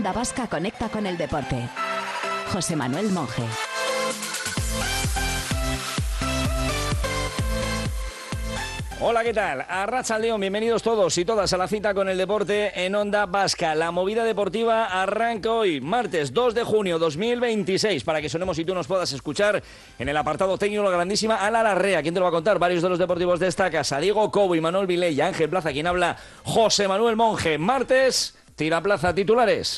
Onda Vasca conecta con el deporte. José Manuel Monje. Hola, ¿qué tal? Arratsaldeon, bienvenidos todos y todas a la cita con el deporte en Onda Vasca. La movida deportiva arranca hoy, martes 2 de junio 2026, para que sonemos y tú nos puedas escuchar en el apartado técnico, la grandísima Ala Larrea. ¿Quién te lo va a contar? Varios de los deportivos de esta casa, Diego Cobo, Imanol Viley, Ángel Plaza, quien habla, José Manuel Monje. Martes, tira plaza, titulares.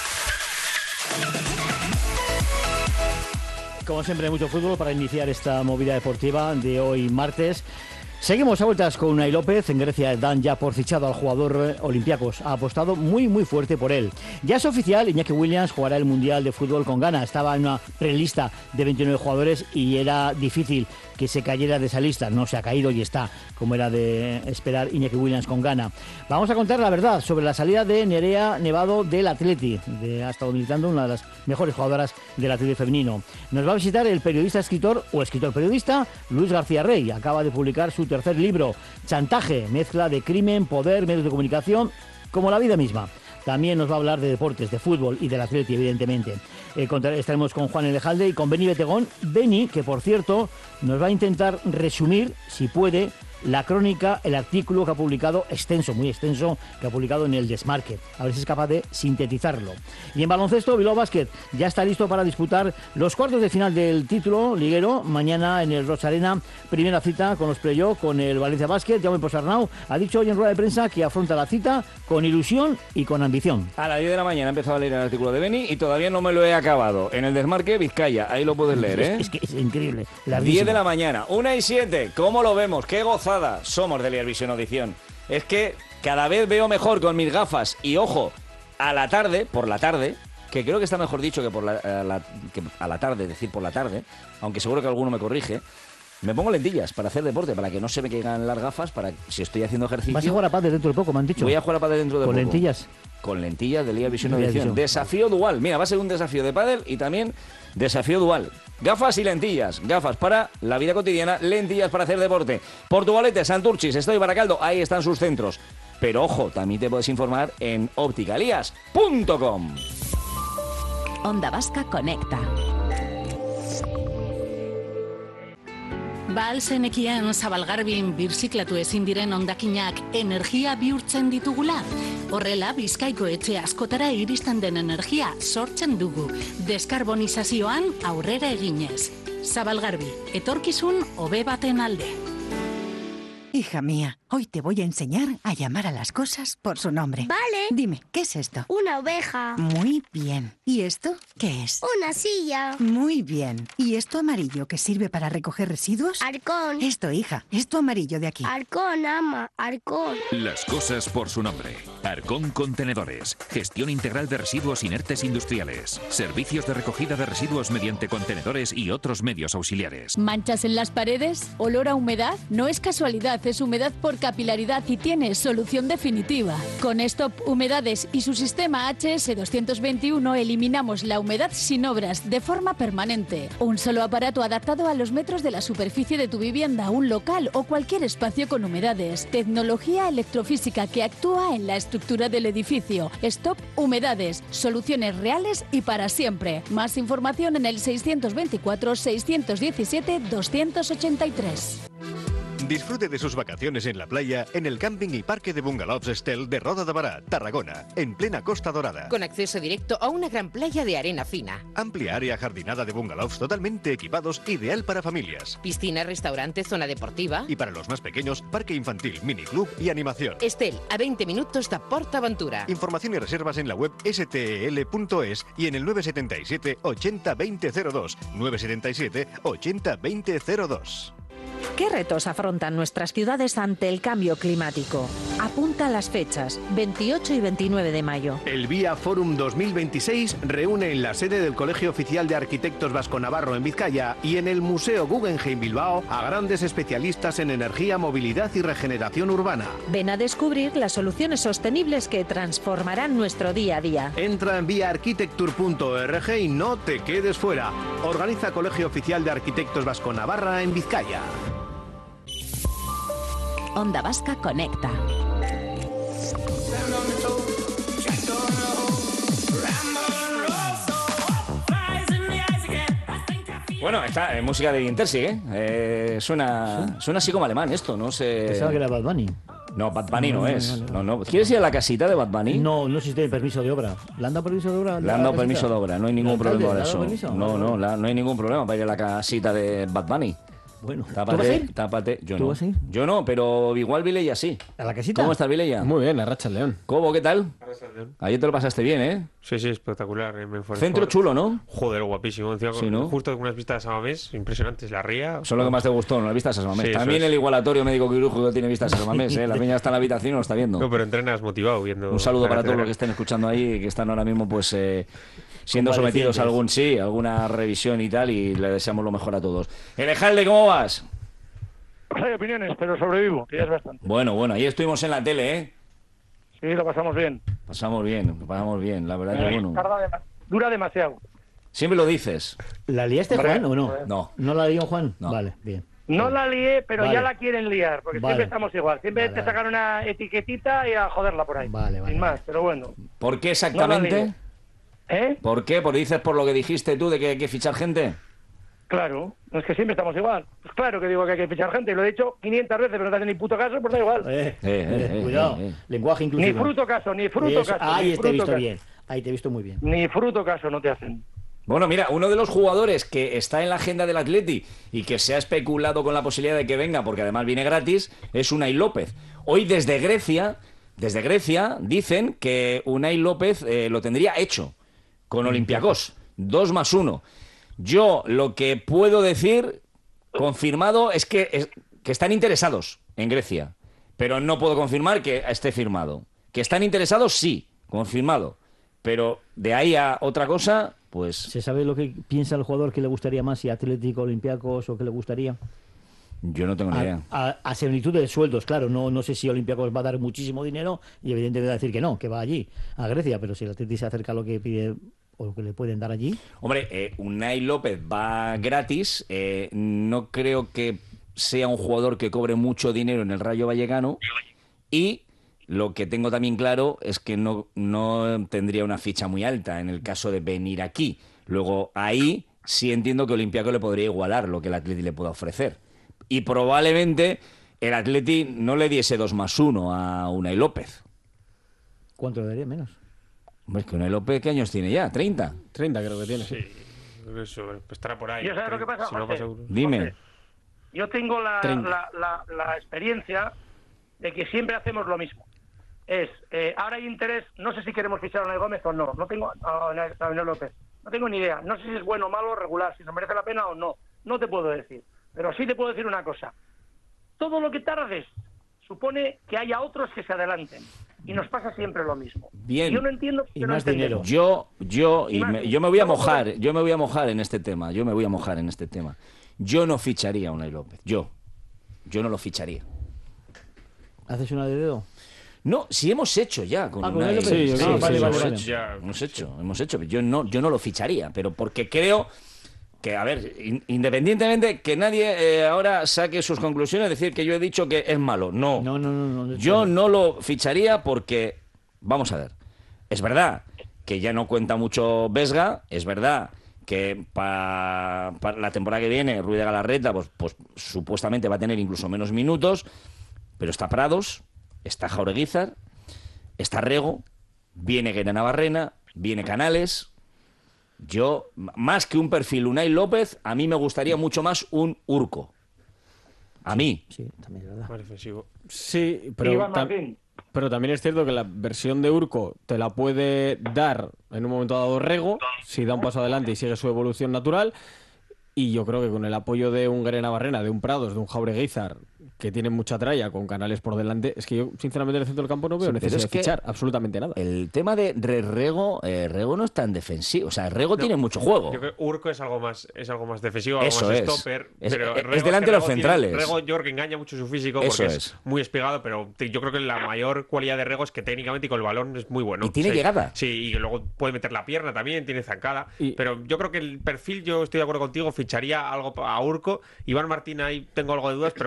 Como siempre, mucho fútbol para iniciar esta movida deportiva de hoy martes. Seguimos a vueltas con Unai López. En Grecia dan ya por fichado al jugador Olympiacos. Ha apostado muy fuerte por él. Ya es oficial, Iñaki Williams jugará el Mundial de Fútbol con Ghana. Estaba en una prelista de 29 jugadores y era difícil que se cayera de esa lista. No se ha caído y está, como era de esperar, Iñaki Williams con Ghana. Vamos a contar la verdad sobre la salida de Nerea Nevado del Atleti. Ha estado militando, una de las mejores jugadoras del Atleti femenino. Nos va a visitar el periodista, escritor periodista Luis García Rey. Acaba de publicar su tercer libro, Chantaje, mezcla de crimen, poder, medios de comunicación, como la vida misma. También nos va a hablar de deportes, de fútbol y del Atleti, evidentemente. Estaremos con Juan Elejalde y con Beni Betegón. Beni, que por cierto, nos va a intentar resumir, si puede, la crónica, el artículo que ha publicado, muy extenso, que ha publicado en el Desmarque. A ver si es capaz de sintetizarlo. Y en baloncesto, Bilbao Basket ya está listo para disputar los cuartos de final del título liguero. Mañana en el Roig Arena, primera cita con los playoffs, con el Valencia Basket. Jaume Posarnau ha dicho hoy en rueda de prensa que afronta la cita con ilusión y con ambición. A las 10 de la mañana he empezado a leer el artículo de Beni y todavía no me lo he acabado. En el Desmarque, Vizcaya, ahí lo puedes leer, ¿eh? Es que es increíble. 10 de la mañana, 1:07, ¿cómo lo vemos? ¡Qué gozada! Somos de Liga Visión Audición. Es que cada vez veo mejor con mis gafas y, ojo, por la tarde, que creo que está mejor dicho que que a la tarde, decir por la tarde, aunque seguro que alguno me corrige. Me pongo lentillas para hacer deporte, para que no se me caigan las gafas, para que si estoy haciendo ejercicio... ¿Vas a jugar a pádel dentro de poco, me han dicho? Voy a jugar a pádel dentro de poco. ¿Con lentillas? Con lentillas de Liga Visión Audición. Desafío dual. Mira, va a ser un desafío de pádel y también desafío dual. Gafas y lentillas. Gafas para la vida cotidiana, lentillas para hacer deporte. Portugalete, Santurchis, Estoy Baracaldo, ahí están sus centros. Pero ojo, también te puedes informar en opticalias.com. Onda Vasca conecta. Ba alzenekien Zabalgarbin birziklatu ezin diren hondakinak energia bihurtzen ditugula. Horrela, Bizkaiko etxe askotara iristen den energia sortzen dugu. Deskarbonizazioan aurrera eginez. Zabalgarbi, etorkizun hobe baten alde. Hija mía, hoy te voy a enseñar a llamar a las cosas por su nombre. Vale. Dime, ¿qué es esto? Una oveja. Muy bien. ¿Y esto qué es? Una silla. Muy bien. ¿Y esto amarillo que sirve para recoger residuos? Arcón. Esto, hija, esto amarillo de aquí. Arcón, ama, Arcón. Las cosas por su nombre. Arcón Contenedores. Gestión integral de residuos inertes industriales. Servicios de recogida de residuos mediante contenedores y otros medios auxiliares. ¿Manchas en las paredes? ¿Olor a humedad? No es casualidad, es humedad por capilaridad y tiene solución definitiva. Con Stop Humedades y su sistema HS221 eliminamos la humedad sin obras de forma permanente. Un solo aparato adaptado a los metros de la superficie de tu vivienda, un local o cualquier espacio con humedades. Tecnología electrofísica que actúa en la estructura del edificio. Stop Humedades. Soluciones reales y para siempre. Más información en el 624 617 283. Disfrute de sus vacaciones en la playa en el camping y parque de bungalows Estel de Roda de Bará, Tarragona, en plena Costa Dorada. Con acceso directo a una gran playa de arena fina. Amplia área jardinada de bungalows totalmente equipados, ideal para familias. Piscina, restaurante, zona deportiva. Y para los más pequeños, parque infantil, miniclub y animación. Estel, a 20 minutos de PortAventura. Información y reservas en la web stel.es y en el 977 80 2002. 977 80 2002. ¿Qué retos afrontan nuestras ciudades ante el cambio climático? Apunta las fechas, 28 y 29 de mayo. El Vía Forum 2026 reúne en la sede del Colegio Oficial de Arquitectos Vasco-Navarro en Vizcaya y en el Museo Guggenheim Bilbao a grandes especialistas en energía, movilidad y regeneración urbana. Ven a descubrir las soluciones sostenibles que transformarán nuestro día a día. Entra en viaarchitecture.org y no te quedes fuera. Organiza Colegio Oficial de Arquitectos Vasco-Navarra en Vizcaya. Onda Vasca conecta. Bueno, esta música de Wintersig, suena así como alemán esto, no sé. Pensaba que era Bad Bunny. No, Bad Bunny no es. No. ¿Quieres ir a la casita de Bad Bunny? No existe permiso de obra. ¿Le han dado permiso de obra? Le han dado permiso de obra, no hay ningún problema con eso. Permiso? No hay ningún problema para ir a la casita de Bad Bunny. Bueno, tápate, ¿tú vas a ir? Tápate. Yo ¿Tú no. vas a ir? Yo no, pero igual Vilella sí. ¿A la casita? ¿Cómo estás, Vilella? Muy bien, Arracha León. ¿Cómo? ¿Qué tal? Ayer te lo pasaste bien, ¿eh? Sí, espectacular. Centro chulo, ¿no? Joder, guapísimo. Encima, Sí, ¿no? Justo con unas vistas a Samamés impresionantes. La Ría. Eso es lo que más te gustó, ¿no? Las vistas a Samamés. Sí, También eso es. el igualatorio médico quirúrgico tiene vistas a Samamés, ¿eh? La peña está en la habitación y lo está viendo. No, pero entrenas motivado viendo. Un saludo para todos los que que estén escuchando ahí y que están ahora mismo pues siendo sometidos a alguna revisión y tal, y le deseamos lo mejor a todos. Elejalde, ¿cómo vas? Pues hay opiniones, pero sobrevivo, que ya es bastante. Bueno, ayer estuvimos en la tele, ¿eh? Sí, lo pasamos bien. Pasamos bien, la verdad que bueno. Dura demasiado. Siempre lo dices. ¿La liaste, Juan, o no? No. ¿No la lió Juan? No. Vale, bien. No la lié, pero Vale. ya la quieren liar, porque Vale. siempre estamos igual. Siempre te sacan una etiquetita y a joderla por ahí. Sin más, pero bueno. ¿Por qué No exactamente? la lié. ¿Por qué? ¿Por dices por lo que dijiste tú de que hay que fichar gente? Claro, no es que siempre estamos igual. Pues claro que digo que hay que fichar gente, y lo he dicho 500 veces, pero no te hace ni puto caso, pues da igual. Cuidado, lenguaje inclusivo. Ni fruto caso, ni fruto Eso, caso. ahí ni te he fruto visto caso. bien. Ahí te he visto muy bien. Ni fruto caso no te hacen. Bueno, mira, uno de los jugadores que está en la agenda del Atleti y que se ha especulado con la posibilidad de que venga, porque además viene gratis, es Unai López. Hoy desde Grecia dicen que Unai López lo tendría hecho con Olympiacos. 2+1. Yo lo que puedo decir, confirmado, es que están interesados en Grecia. Pero no puedo confirmar que esté firmado. Que están interesados, sí, confirmado. Pero de ahí a otra cosa, pues... ¿Se sabe lo que piensa el jugador que le gustaría más, si Atlético, Olympiacos o que le gustaría? Yo no tengo ni idea. A similitud de sueldos, claro. No sé si Olympiacos va a dar muchísimo dinero y evidentemente va a decir que no, que va allí, a Grecia. Pero si el Atlético se acerca a lo que pide o lo que le pueden dar allí... Hombre, Unai López va gratis. No creo que sea un jugador que cobre mucho dinero en el Rayo Vallecano. Y lo que tengo también claro es que no tendría una ficha muy alta en el caso de venir aquí. Luego, ahí sí entiendo que Olympiacos le podría igualar lo que el Atleti le pueda ofrecer. Y probablemente el Atleti no le diese 2+1 a Unai López. ¿Cuánto le daría? Menos. Hombre, es que Unai López, ¿qué años tiene ya? ¿30? 30 creo que tiene. Sí, eso, estará por ahí. ¿Yo sabes lo que pasa, Si no, José? seguro. Dime. Yo tengo la 30. experiencia de que siempre hacemos lo mismo. Ahora hay interés, no sé si queremos fichar a Unai Gómez o no. No tengo a Unai López. No tengo ni idea. No sé si es bueno, malo, regular, si nos merece la pena o no. No te puedo decir. Pero sí te puedo decir una cosa. Todo lo que tardes supone que haya otros que se adelanten. Y nos pasa siempre lo mismo. Bien. Yo no entiendo. Y más dinero. Yo me voy a mojar en este tema. Yo no ficharía a Unai López. Yo no lo ficharía. ¿Haces una de dedo? No, si hemos hecho ya con con Unai. Unai López. Sí, Sí, vale. hemos hecho. Yo no lo ficharía, pero porque creo que, a ver, independientemente que nadie ahora saque sus conclusiones, decir que yo he dicho que es malo. No. Yo no lo ficharía porque, vamos a ver, es verdad que ya no cuenta mucho Vesga, es verdad que para la temporada que viene Ruiz de Galarreta pues supuestamente va a tener incluso menos minutos, pero está Prados, está Jaureguizar, está Rego, viene Guerra Navarrena, viene Canales. Yo, más que un perfil Unai López, a mí me gustaría mucho más un Urco. A mí. Sí, también es verdad. Más defensivo. Sí, Iván Martín. pero también es cierto que la versión de Urco te la puede dar en un momento dado Rego, si da un paso adelante y sigue su evolución natural. Y yo creo que con el apoyo de un Guerra Navarrena, de un Prados, de un Jaureguizar, que tiene mucha tralla con Canales por delante, es que yo, sinceramente, en el centro del campo no veo necesidad de fichar absolutamente nada. El tema de Rego, Rego no es tan defensivo. O sea, Rego tiene mucho juego. Yo creo que Urco es algo más defensivo, algo Eso más es. stopper. Es pero delante de los centrales. Rego yo creo que engaña mucho su físico Eso porque es. es muy espigado, pero yo creo que la mayor cualidad de Rego es que técnicamente y con el balón es muy bueno. Y tiene Sí. llegada. Sí, y luego puede meter la pierna también, tiene zancada. Pero yo creo que el perfil, yo estoy de acuerdo contigo, ficharía algo a Urco. Iván Martín ahí tengo algo de dudas, pero por lo demás yo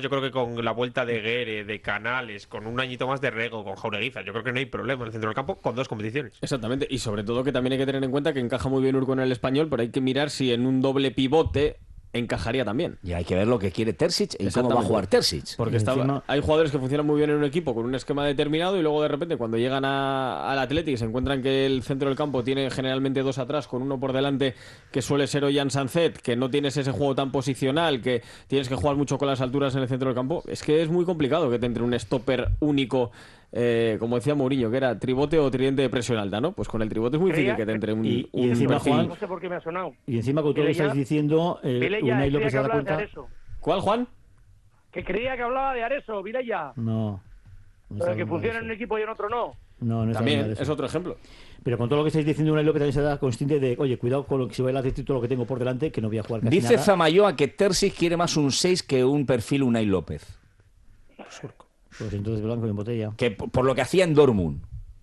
yo creo que con la vuelta de Guere, de Canales, con un añito más de Rego, con Jaureguiza, yo creo que no hay problema en el centro del campo con 2 competiciones. Exactamente, y sobre todo que también hay que tener en cuenta que encaja muy bien Urco en el Español, pero hay que mirar si en un doble pivote encajaría también. Y hay que ver lo que quiere Terzic y cómo va a jugar Terzic. Porque hay jugadores que funcionan muy bien en un equipo con un esquema determinado y luego de repente cuando llegan al Athletic y se encuentran que el centro del campo tiene generalmente 2 atrás con uno por delante que suele ser Ollán Sanzet, que no tienes ese juego tan posicional, que tienes que jugar mucho con las alturas en el centro del campo. Es que es muy complicado que te entre un stopper único, como decía Mourinho, que era tribote o tridente de presión alta, ¿no? Pues con el tribote es muy difícil que te entre un encima, perfil. Juan, No sé por qué me ha sonado. Y encima con todo lo que estáis diciendo, Unai López se da cuenta... ¿Cuál, Juan? Que creía que hablaba de Areso, Vilella. No. Pero que funciona en un equipo y en otro no. No también es otro ejemplo. Pero con todo lo que estáis diciendo, Unai López también se da consciente de, oye, cuidado con lo que si va el Athletic, todo lo que tengo por delante, que no voy a jugar casi Dice nada. Zamayoa que Terzic quiere más un 6 que un perfil Unai López. Pues entonces blanco en botella. Que por lo que hacía en Dortmund.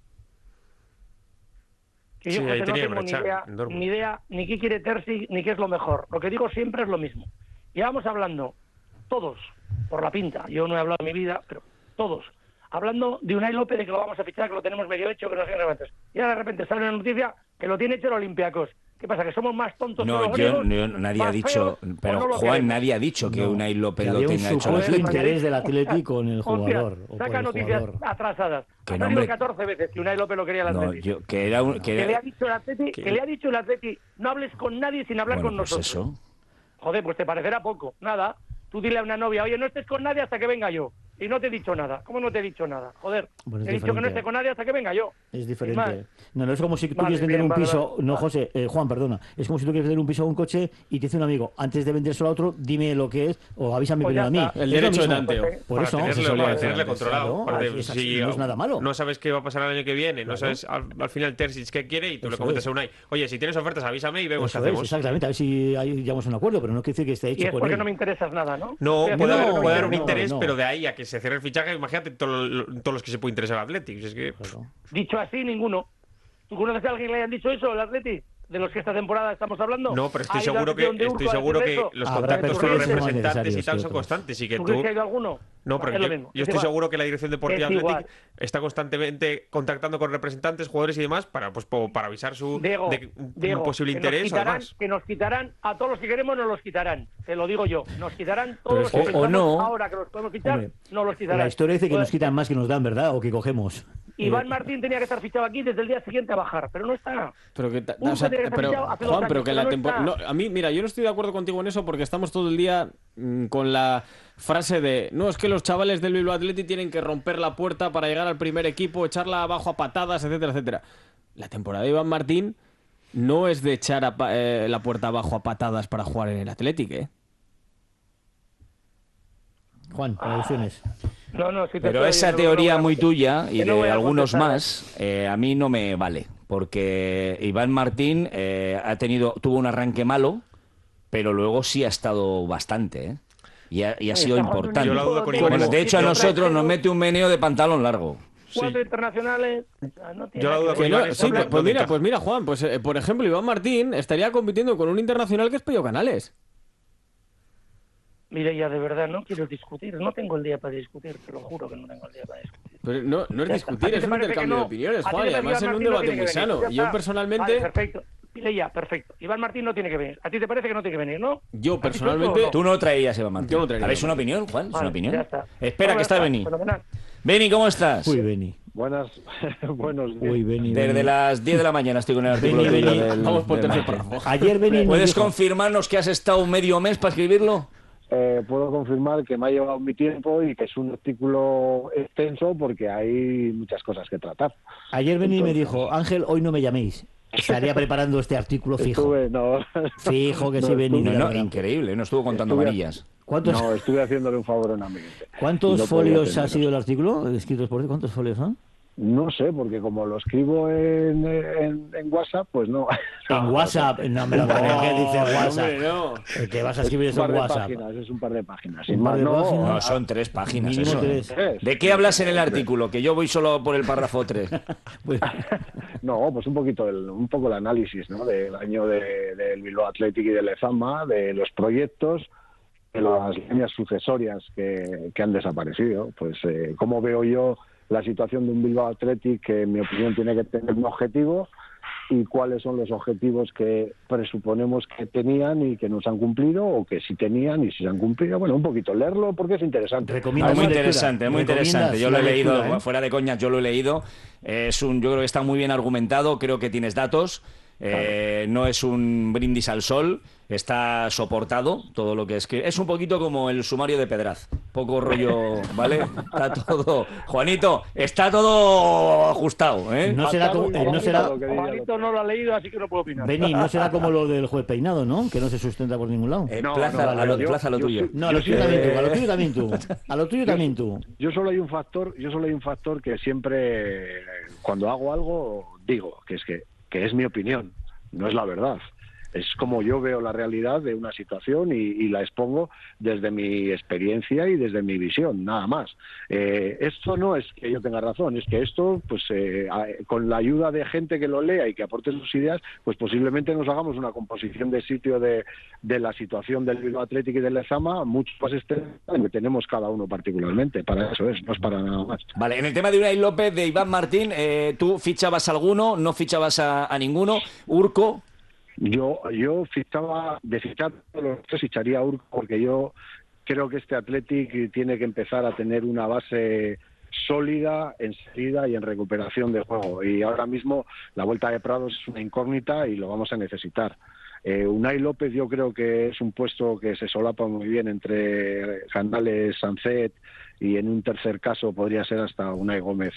Que yo, José, no tengo ni idea ni qué quiere Terzic ni qué es lo mejor. Lo que digo siempre es lo mismo. Llevamos hablando todos, por la pinta, yo no he hablado de mi vida, pero todos, hablando de Unai López, de que lo vamos a fichar, que lo tenemos medio hecho, que no sé qué reventas. Y ahora de repente sale una noticia que lo tiene hecho el Olympiacos. ¿Qué pasa? ¿Que somos más tontos que los griegos? Nadie ha dicho, feos, pero no Juan, nadie ha dicho que Unai López lo tenga hecho. Había un supuesto interés del Atlético con el jugador. Saca noticias atrasadas. Que ha no, salido 14 veces que Unai López lo quería el Atlético. Que le ha dicho el Atlético, que le ha dicho el Atlético, no hables con nadie sin hablar con nosotros. Eso. Joder, pues te parecerá poco. Nada. Tú dile a una novia, oye, no estés con nadie hasta que venga yo. Y no te he dicho nada. ¿Cómo no te he dicho nada? Joder, bueno, he dicho que no esté con nadie hasta que venga yo. Es diferente. No es como si tú quieres vender un piso. No, José, Juan, perdona. Es como si tú quieres vender un piso o un coche y te dice un amigo, antes de vendérselo a otro, dime lo que es o avísame Pues primero a mí. El derecho de tanteo. Por eso, para tenerle controlado. Claro, si no es nada malo. No sabes qué va a pasar el año que viene, no sabes al final Terzic qué quiere y tú le comentas a Unai, oye, si tienes ofertas avísame y vemos qué hacemos. Exactamente, a ver si llegamos a un acuerdo, pero no quiere decir que esté hecho y es por porque él. no me interesas nada, ¿no? No, puede haber un interés, pero de ahí a que se cierre el fichaje, imagínate todos los que se puede interesar al Athletic. Es que... Dicho así, ninguno. ¿Tú conoces a alguien que le hayan dicho eso, el Athletic? ¿De los que esta temporada estamos hablando? No, pero estoy seguro que los contactos con los representantes y tal son constantes. Y que ¿Tú crees que ha ido alguno? No, pero yo estoy seguro que la dirección deportiva Athletic está constantemente contactando con representantes, jugadores y demás para avisar de un posible interés. Que nos quitarán a todos los que queremos, nos los quitarán. Te lo digo yo. Nos quitarán todos los que o no. Ahora que los podemos quitar, nos los quitarán. La historia dice que nos quitan más que nos dan, ¿verdad? O que cogemos. Iván Martín tenía que estar fichado aquí desde el día siguiente a bajar, pero no está. Pero Juan, pero que la temporada... a mí, mira, yo no estoy de acuerdo contigo en eso porque estamos todo el día con la frase de no, es que los chavales del Bilbao Athletic tienen que romper la puerta para llegar al primer equipo, echarla abajo a patadas, etcétera, etcétera. La temporada de Iván Martín no es de echar la puerta abajo a patadas para jugar en el Athletic, ¿eh? Juan, traducciones. No, pero esa teoría muy tuya y de algunos más a mí no me vale, porque Iván Martín tuvo un arranque malo, pero luego sí ha estado bastante, ¿eh? Y ha sido importante. Bueno, de hecho a nosotros nos mete un meneo de pantalón largo. 4 internacionales. Yo la duda con Iván. Sí, pues mira, Juan, pues por ejemplo Iván Martín estaría compitiendo con un internacional que es Pello Canales. Mire, ya de verdad no quiero discutir, no tengo el día para discutir, te lo juro que no tengo el día para discutir. Pero no es discutir, es un intercambio de opiniones, Juan, y además en un debate muy sano. Yo personalmente... Vale, perfecto. Mire, perfecto. Iván Martín no tiene que venir. ¿A ti te parece que no tiene que venir, no? Yo personalmente... Tú no traías a Iván Martín. Yo no traía. ¿Habéis una opinión, Juan? ¿Es una opinión? Ya está. Espera, que está Beni. Beni, ¿cómo estás? Uy, Beni. Buenos días. Uy, Beni. Desde las 10 de la mañana estoy con el artículo tuyo Vamos por tercer párrafo. Ayer Beni... ¿Puedes confirmarnos que has estado medio mes para escribirlo? Puedo confirmar que me ha llevado mi tiempo y que es un artículo extenso porque hay muchas cosas que tratar. Ayer Beni me dijo, Ángel, hoy no me llaméis. Estaría preparando este artículo fijo. Fijo que sí, Beni. No, increíble, no estuvo contando varillas. No, estuve haciéndole un favor a un amigo. ¿Cuántos folios ha sido el artículo escritos por ti? ¿Cuántos folios son? No sé, porque como lo escribo en WhatsApp, pues no. ¿En WhatsApp? No me lo creo. ¿Qué dice WhatsApp? No. ¿Qué vas a escribir eso en WhatsApp? Es un par de páginas. No, son 3 páginas. Eso. 3. ¿De qué hablas en el artículo? Que yo voy solo por el párrafo 3. No, pues un poco el análisis, ¿no? Del año del Bilbao Athletic y del Lezama, de los proyectos las líneas sucesorias que han desaparecido. Pues cómo veo yo la situación de un Bilbao Athletic, que en mi opinión tiene que tener un objetivo, y cuáles son los objetivos que presuponemos que tenían y que no se han cumplido, o que sí tenían y si se han cumplido. Bueno, un poquito leerlo porque es interesante. Es muy interesante, muy interesante. Yo lo he leído, fuera de coña, yo lo he leído. Yo creo que está muy bien argumentado, creo que tienes datos. No es un brindis al sol, está soportado todo lo que es un poquito como el sumario de Pedraz, poco rollo, ¿vale? Está todo, Juanito, está todo ajustado, ¿eh? No será como, Juanito no lo ha leído, así que no puedo opinar. Beni, no será como lo del juez Peinado, ¿no? Que no se sustenta por ningún lado. Plaza a lo tuyo. No, a lo tuyo también tú. A lo tuyo también tú. Yo solo hay un factor que siempre, cuando hago algo, digo, que es mi opinión, no es la verdad. Es como yo veo la realidad de una situación y la expongo desde mi experiencia y desde mi visión, nada más. Esto no es que yo tenga razón, es que esto, pues con la ayuda de gente que lo lea y que aporte sus ideas, pues posiblemente nos hagamos una composición de sitio de la situación del Bilbao Athletic y del Lezama mucho más extensa de que tenemos cada uno particularmente. Para eso no es para nada más. Vale, en el tema de Unai López, de Iván Martín, ¿tú fichabas a alguno? ¿No fichabas a ninguno? ¿Urco? Yo fichaba, de fichar los tres, ficharía a Urco, porque yo creo que este Athletic tiene que empezar a tener una base sólida en salida y en recuperación de juego, y ahora mismo la Vuelta de Prados es una incógnita y lo vamos a necesitar. Unai López yo creo que es un puesto que se solapa muy bien entre Canales, Sancet, y en un tercer caso podría ser hasta Unai Gómez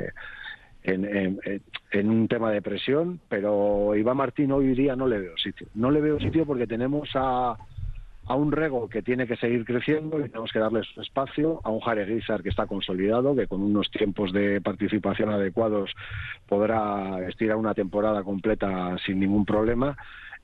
en un tema de presión, pero Iván Martín hoy día no le veo sitio. No le veo sitio porque tenemos a un Rego que tiene que seguir creciendo y tenemos que darle su espacio, a un Jare Guizar que está consolidado, que con unos tiempos de participación adecuados podrá estirar una temporada completa sin ningún problema,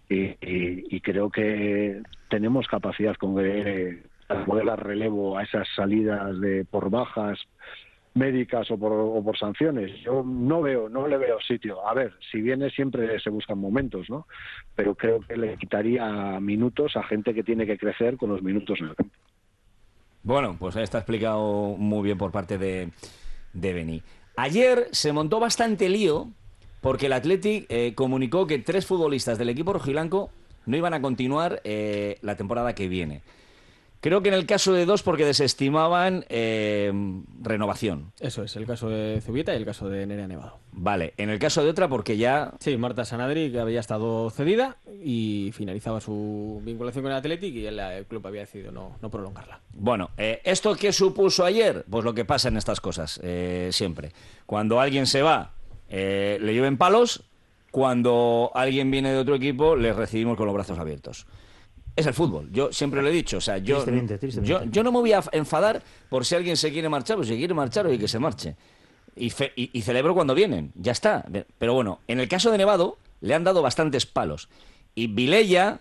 y creo que tenemos capacidad con para poder dar relevo a esas salidas por bajas médicas o por sanciones. Yo no le veo sitio. A ver, si viene siempre se buscan momentos, ¿no? Pero creo que le quitaría minutos a gente que tiene que crecer con los minutos en el campo. Bueno, pues ahí está explicado muy bien por parte de Beni. Ayer se montó bastante lío porque el Athletic comunicó que 3 futbolistas del equipo rojiblanco no iban a continuar la temporada que viene. Creo que en el caso de 2 porque desestimaban renovación. Eso es, el caso de Zubieta y el caso de Nerea Nevado. Vale, en el caso de otra porque ya... Sí, Marta Sanadri, que había estado cedida y finalizaba su vinculación con el Athletic, y el club había decidido no prolongarla. Bueno, ¿esto qué supuso ayer? Pues lo que pasa en estas cosas, siempre. Cuando alguien se va, le lleven palos. Cuando alguien viene de otro equipo, les recibimos con los brazos abiertos. Es el fútbol, yo siempre lo he dicho, o sea, yo no me voy a enfadar por si alguien se quiere marchar, pues si quiere marchar, oye, que se marche. Y celebro cuando vienen, ya está. Pero bueno, en el caso de Nevado le han dado bastantes palos. Y Vilella,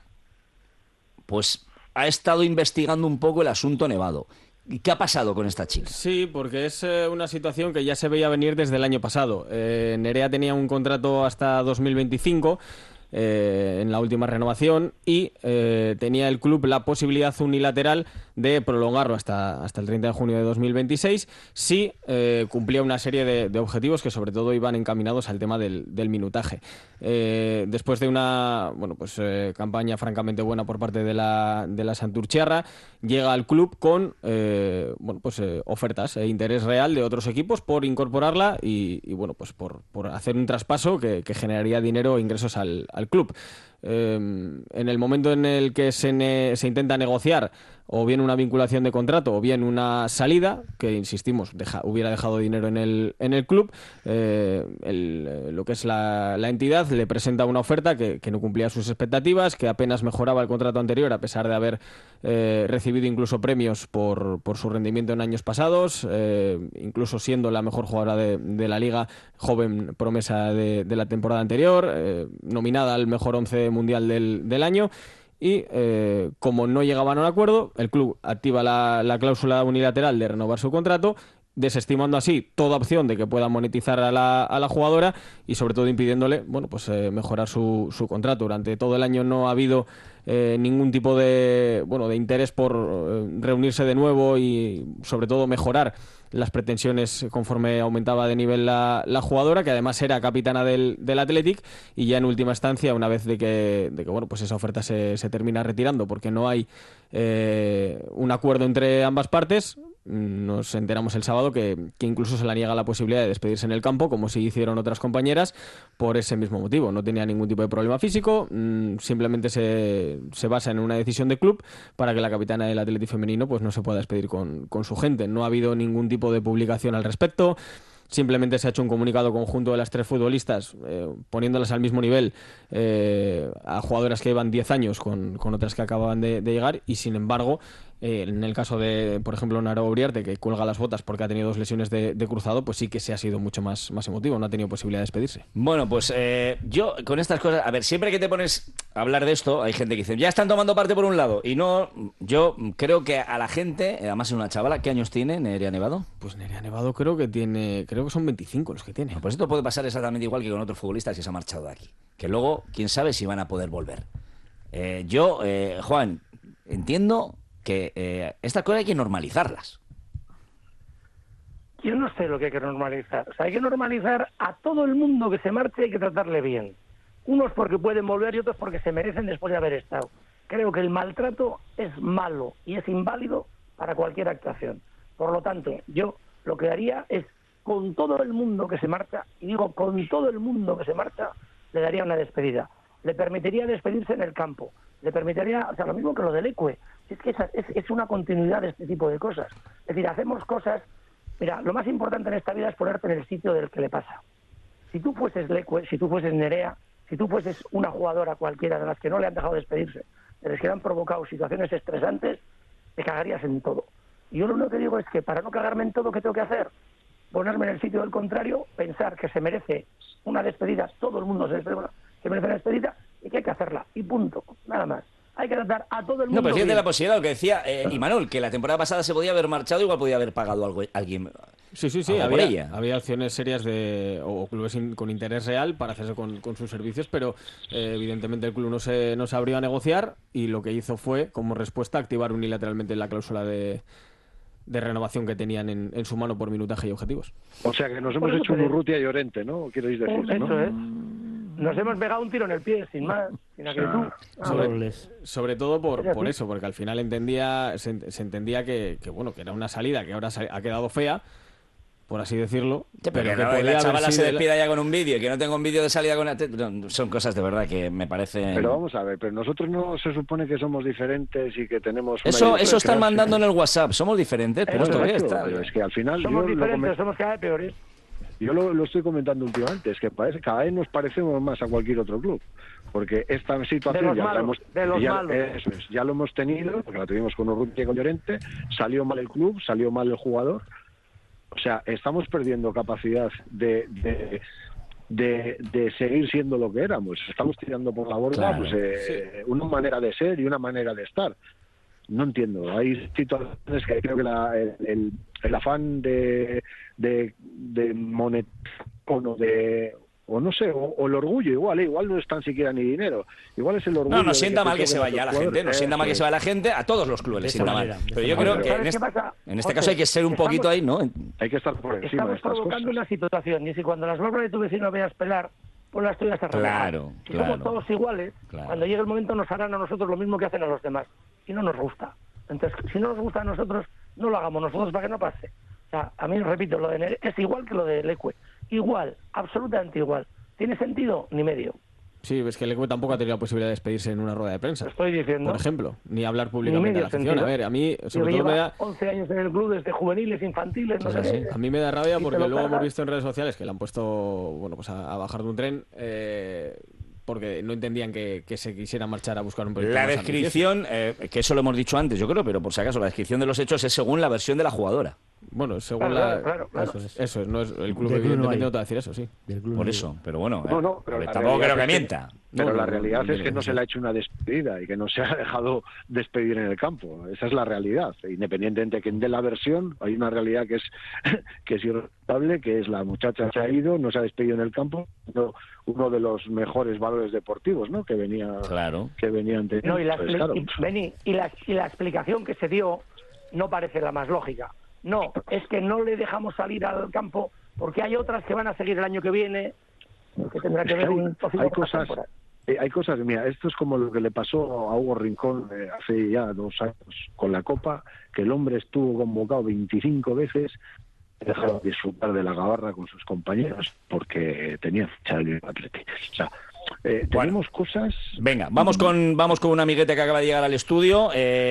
pues ha estado investigando un poco el asunto Nevado. ¿Y qué ha pasado con esta chica? Sí, porque es una situación que ya se veía venir desde el año pasado. Nerea tenía un contrato hasta 2025... en la última renovación, y tenía el club la posibilidad unilateral de prolongarlo hasta el 30 de junio de 2026 si cumplía una serie de objetivos que sobre todo iban encaminados al tema del minutaje. Después de una campaña francamente buena por parte de la Santurchiarra, llega al club con ofertas e interés real de otros equipos por incorporarla y por hacer un traspaso que generaría dinero e ingresos al club. En el momento en el que se intenta negociar o bien una vinculación de contrato o bien una salida, que insistimos, hubiera dejado dinero en el club, lo que es la entidad le presenta una oferta que no cumplía sus expectativas, que apenas mejoraba el contrato anterior a pesar de haber recibido incluso premios por su rendimiento en años pasados, incluso siendo la mejor jugadora de la liga, joven promesa de la temporada anterior, nominada al mejor 11 mundial del año. Y como no llegaban a un acuerdo, el club activa la cláusula unilateral de renovar su contrato desestimando así toda opción de que pueda monetizar a la jugadora y sobre todo impidiéndole mejorar su contrato. Durante todo el año no ha habido ningún tipo de interés por reunirse de nuevo y sobre todo mejorar las pretensiones conforme aumentaba de nivel la jugadora, que además era capitana del Athletic, y ya en última instancia, una vez de que esa oferta se termina retirando porque no hay un acuerdo entre ambas partes, nos enteramos el sábado que incluso se le niega la posibilidad de despedirse en el campo, como sí hicieron otras compañeras, por ese mismo motivo. No tenía ningún tipo de problema físico, simplemente se basa en una decisión de club para que la capitana del Athletic femenino pues no se pueda despedir con su gente. No ha habido ningún tipo de publicación al respecto. Simplemente se ha hecho un comunicado conjunto de las 3 futbolistas, poniéndolas al mismo nivel a jugadoras que llevan 10 años con otras que acababan de llegar, y sin embargo, en el caso de, por ejemplo, Nara Uriarte, que cuelga las botas porque ha tenido 2 lesiones de cruzado, pues sí que se ha sido mucho más emotivo, no ha tenido posibilidad de despedirse. Bueno, pues yo con estas cosas, a ver, siempre que te pones a hablar de esto, hay gente que dice, ya están tomando parte por un lado, y no, yo creo que a la gente, además es una chavala, ¿qué años tiene Nerea Nevado? Pues Nerea Nevado creo que son 25 los que tiene. Pues esto puede pasar exactamente igual que con otros futbolistas que se han marchado de aquí, que luego, quién sabe si van a poder volver. Juan, entiendo que estas cosas hay que normalizarlas. Yo no sé lo que hay que normalizar. O sea, hay que normalizar a todo el mundo que se marche, hay que tratarle bien. Unos porque pueden volver y otros porque se merecen después de haber estado. Creo que el maltrato es malo y es inválido para cualquier actuación. Por lo tanto, yo lo que haría es, con todo el mundo que se marcha, y digo con todo el mundo que se marcha, le daría una despedida. Le permitiría despedirse en el campo. Le permitiría, o sea, lo mismo que lo del Ecue. Es que es una continuidad de este tipo de cosas. Es decir, hacemos cosas... Mira, lo más importante en esta vida es ponerte en el sitio del que le pasa. Si tú fueses Lecue, si tú fueses Nerea, si tú fueses una jugadora cualquiera de las que no le han dejado despedirse, de las que le han provocado situaciones estresantes, te cagarías en todo. Y yo lo único que digo es que para no cagarme en todo, ¿qué tengo que hacer? Ponerme en el sitio del contrario, pensar que se merece una despedida, todo el mundo se merece una despedida y que hay que hacerla. Y punto, nada más. Hay que tratar a todo el mundo. No, pero fíjate bien. la posibilidad, lo que decía Imanol, que la temporada pasada se podía haber marchado, igual podía haber pagado algo alguien. Sí, por ella. Había opciones serias o clubes con interés real para hacerse con sus servicios, pero evidentemente el club no se abrió a negociar y lo que hizo fue, como respuesta, activar unilateralmente la cláusula de renovación que tenían en su mano por minutaje y objetivos. O sea que nos hemos hecho un Urrutia y Llorente, ¿no? Queréis decir, ¿no? Eso es. Nos hemos pegado un tiro en el pie, sin más, sin acritud. Sobre todo por eso, porque al final se entendía que era una salida que ahora ha quedado fea, por así decirlo. Sí, pero que la chavala se despida ya con un vídeo y que no tenga un vídeo de salida con la... Son cosas de verdad que me parecen... Pero vamos a ver, pero nosotros no se supone que somos diferentes y que tenemos... Eso están mandando en el WhatsApp, somos diferentes, pero esto es que al final... Somos diferentes, somos cada vez peores. Yo lo estoy comentando últimamente, es que cada vez nos parecemos más a cualquier otro club, porque esta situación ya lo hemos tenido, porque la tuvimos con Urrutia y con Llorente, salió mal el club, salió mal el jugador, o sea, estamos perdiendo capacidad de seguir siendo lo que éramos, estamos tirando por la borda, claro, una manera de ser y una manera de estar. No entiendo, hay situaciones que creo que el afán de monetizar o no sé, o el orgullo igual no es tan siquiera ni dinero, igual es el orgullo. No, nos sienta mal que se vaya la gente, nos sienta mal que se vaya la gente, a todos los clubes les sienta mal. Pero yo creo que en este caso hay que ser un poquito ahí, ¿no? Hay que estar por encima de estas cosas. Estamos provocando una situación, y si cuando las barbas de tu vecino veas pelar, pues las tuyas se relajan. Claro. Si somos todos iguales, cuando llegue el momento nos harán a nosotros lo mismo que hacen a los demás. Y no nos gusta. Entonces, si no nos gusta a nosotros, no lo hagamos nosotros para que no pase. O sea, a mí, repito, lo de Nerea es igual que lo de Lecue. Igual, absolutamente igual. ¿Tiene sentido? Ni medio. Sí, es que el Lecue tampoco ha tenido la posibilidad de despedirse en una rueda de prensa. Lo estoy diciendo. Por ejemplo, ni hablar públicamente a la afición. A ver, a mí, sobre todo, me da 11 años en el club, desde juveniles, infantiles, no sé. A mí me da rabia porque luego hemos visto en redes sociales que le han puesto, a bajar de un tren, porque no entendían que se quisiera marchar a buscar un proyecto. La descripción, que eso lo hemos dicho antes, yo creo, pero por si acaso, la descripción de los hechos es según la versión de la jugadora. Bueno, según Claro. Eso es, no es el club Del club evidentemente no no te va a decir eso, sí. Por eso, pero bueno, pero la tampoco creo realidad que es mienta. Pero la No, realidad es que no se le ha hecho una despedida y que no se ha dejado despedir en el campo. Esa es la realidad. Independientemente de quien dé la versión, hay una realidad que es irrefutable, que es la muchacha se ha ido, no se ha despedido en el campo, uno de los mejores valores deportivos, ¿no? Que venían teniendo. No, y la Entonces, explicación que se dio no parece la más lógica. No, es que no le dejamos salir al campo porque hay otras que van a seguir el año que viene, que tendrá que ver un hay cosas, mira, esto es como lo que le pasó a Hugo Rincón hace ya 2 años con la Copa, que el hombre estuvo convocado 25 veces, dejó de disfrutar de la gabarra con sus compañeros porque tenía ficha del Atleti. O sea, tenemos cosas... Venga, vamos con un amiguete que acaba de llegar al estudio.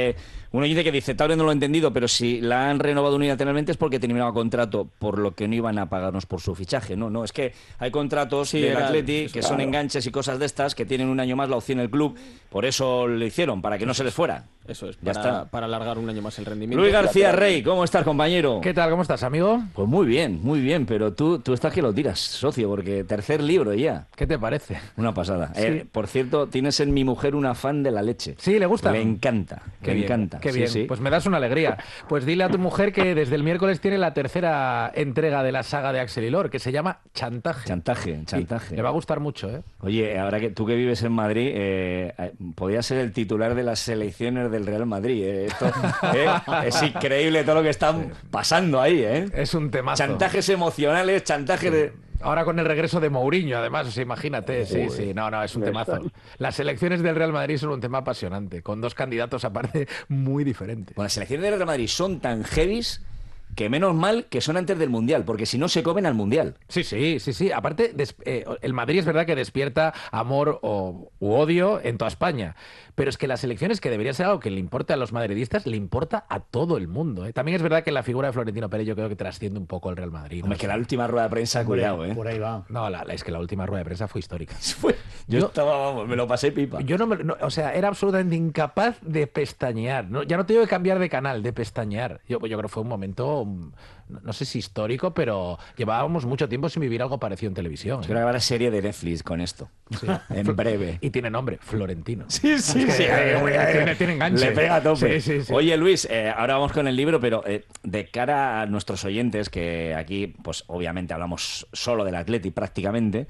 Un oyente que dice, tal vez no lo he entendido, pero si la han renovado unilateralmente es porque terminaba contrato, por lo que no iban a pagarnos por su fichaje. No, es que hay contratos del Atleti que son enganches y cosas de estas, que tienen un año más la opción el club, por eso lo hicieron, para que no se les fuera. Eso es, para alargar un año más el rendimiento. Luis García Rey, ¿cómo estás, compañero? ¿Qué tal? ¿Cómo estás, amigo? Pues muy bien, pero tú estás que lo tiras, socio, porque 3er libro ya. ¿Qué te parece? Una pasada. Sí. Por cierto, tienes en Mi Mujer una fan de la leche. Sí, ¿le gusta? Le encanta, Qué bien, sí. Pues me das una alegría. Pues dile a tu mujer que desde el miércoles tiene la 3ª entrega de la saga de Axel y Lor, que se llama Chantaje. Chantaje. Le va a gustar mucho, ¿eh? Oye, ahora que tú que vives en Madrid, podías ser el titular de las selecciones del Real Madrid. Esto es increíble todo lo que está pasando ahí, ¿eh? Es un temazo. Chantajes emocionales, chantajes de... Ahora con el regreso de Mourinho, además, o sea, imagínate, sí, no, es un temazo. Las elecciones del Real Madrid son un tema apasionante, con 2 candidatos aparte muy diferentes. Bueno, las selecciones del Real Madrid son tan heavies que menos mal que son antes del Mundial, porque si no se comen al Mundial. Sí. Aparte, el Madrid es verdad que despierta amor u odio en toda España, pero es que las elecciones, que debería ser algo que le importe a los madridistas, le importa a todo el mundo, ¿eh? También es verdad que la figura de Florentino Pérez yo creo que trasciende un poco al Real Madrid, ¿no? Hombre, es que la última rueda de prensa, cuidado, ¿eh? Por ahí va. No, es que la última rueda de prensa fue histórica. Yo me lo pasé pipa. Yo era absolutamente incapaz de pestañear. Ya no te digo de cambiar de canal, de pestañear. Yo creo que fue un momento, no sé si histórico, pero llevábamos mucho tiempo sin vivir algo parecido en televisión. Creo que habrá serie de Netflix con esto. Sí. En breve. Y tiene nombre, Florentino. Sí. Tiene enganche. Le pega a tope. Sí. Oye, Luis, ahora vamos con el libro, pero de cara a nuestros oyentes, que aquí, pues obviamente hablamos solo del Athletic prácticamente,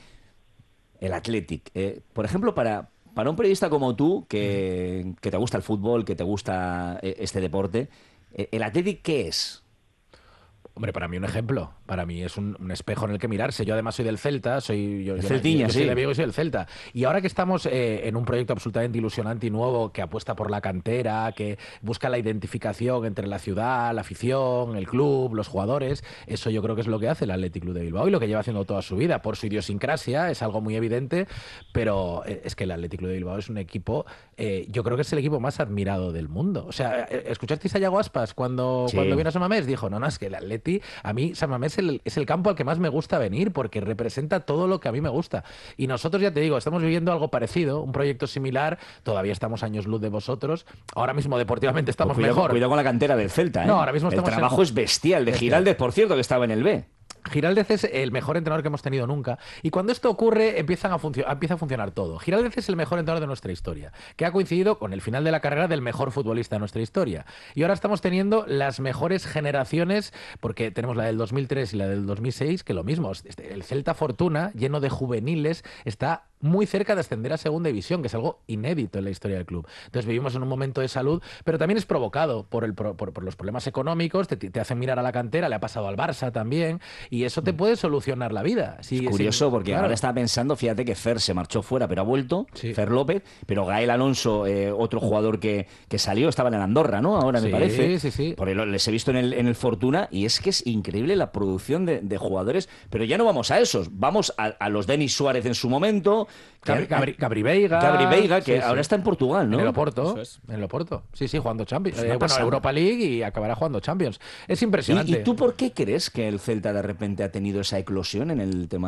el Athletic. Por ejemplo, para un periodista como tú, que te gusta el fútbol, que te gusta este deporte, ¿el Athletic qué es? Hombre, para mí un ejemplo. Para mí es un espejo en el que mirarse. Yo además soy del Celta, soy de Vigo y soy del Celta. Y ahora que estamos en un proyecto absolutamente ilusionante y nuevo, que apuesta por la cantera, que busca la identificación entre la ciudad, la afición, el club, los jugadores, eso yo creo que es lo que hace el Athletic Club de Bilbao y lo que lleva haciendo toda su vida. Por su idiosincrasia, es algo muy evidente, pero es que el Athletic Club de Bilbao es un equipo, yo creo que es el equipo más admirado del mundo. O sea, ¿escuchasteis a Yago Aspas cuando vino a San Mamés? Dijo, no, es que el Athletic, a mí San Mamés es el campo al que más me gusta venir porque representa todo lo que a mí me gusta. Y nosotros, ya te digo, estamos viviendo algo parecido, un proyecto similar, todavía estamos años luz de vosotros, ahora mismo deportivamente estamos mejor. Cuidado con la cantera del Celta, ¿eh? No, ahora mismo el trabajo es bestial, de Giraldez, por cierto, que estaba en el B. Giraldez es el mejor entrenador que hemos tenido nunca. Y cuando esto ocurre, empieza a funcionar todo. Giraldez es el mejor entrenador de nuestra historia, que ha coincidido con el final de la carrera del mejor futbolista de nuestra historia. Y ahora estamos teniendo las mejores generaciones, porque tenemos la del 2003 y la del 2006, que lo mismo. El Celta Fortuna, lleno de juveniles, está muy cerca de ascender a segunda división, que es algo inédito en la historia del club. Entonces vivimos en un momento de salud, pero también es provocado por los problemas económicos, te hacen mirar a la cantera, le ha pasado al Barça también, y eso te puede solucionar la vida. Es curioso, porque claro, ahora estaba pensando, fíjate que Fer se marchó fuera, pero ha vuelto, Fer López, pero Gael Alonso, otro jugador que salió, estaba en el Andorra, ¿no? Ahora me parece. Sí. Porque les he visto en el Fortuna, y es que es increíble la producción de jugadores, pero ya no vamos a esos, vamos a los Denis Suárez en su momento, Gabri Veiga, que ahora está en Portugal, ¿no? En el Oporto. Sí, jugando Champions. Europa League y acabará jugando Champions. Es impresionante. ¿Y tú por qué crees que el Celta de repente ha tenido esa eclosión en el tema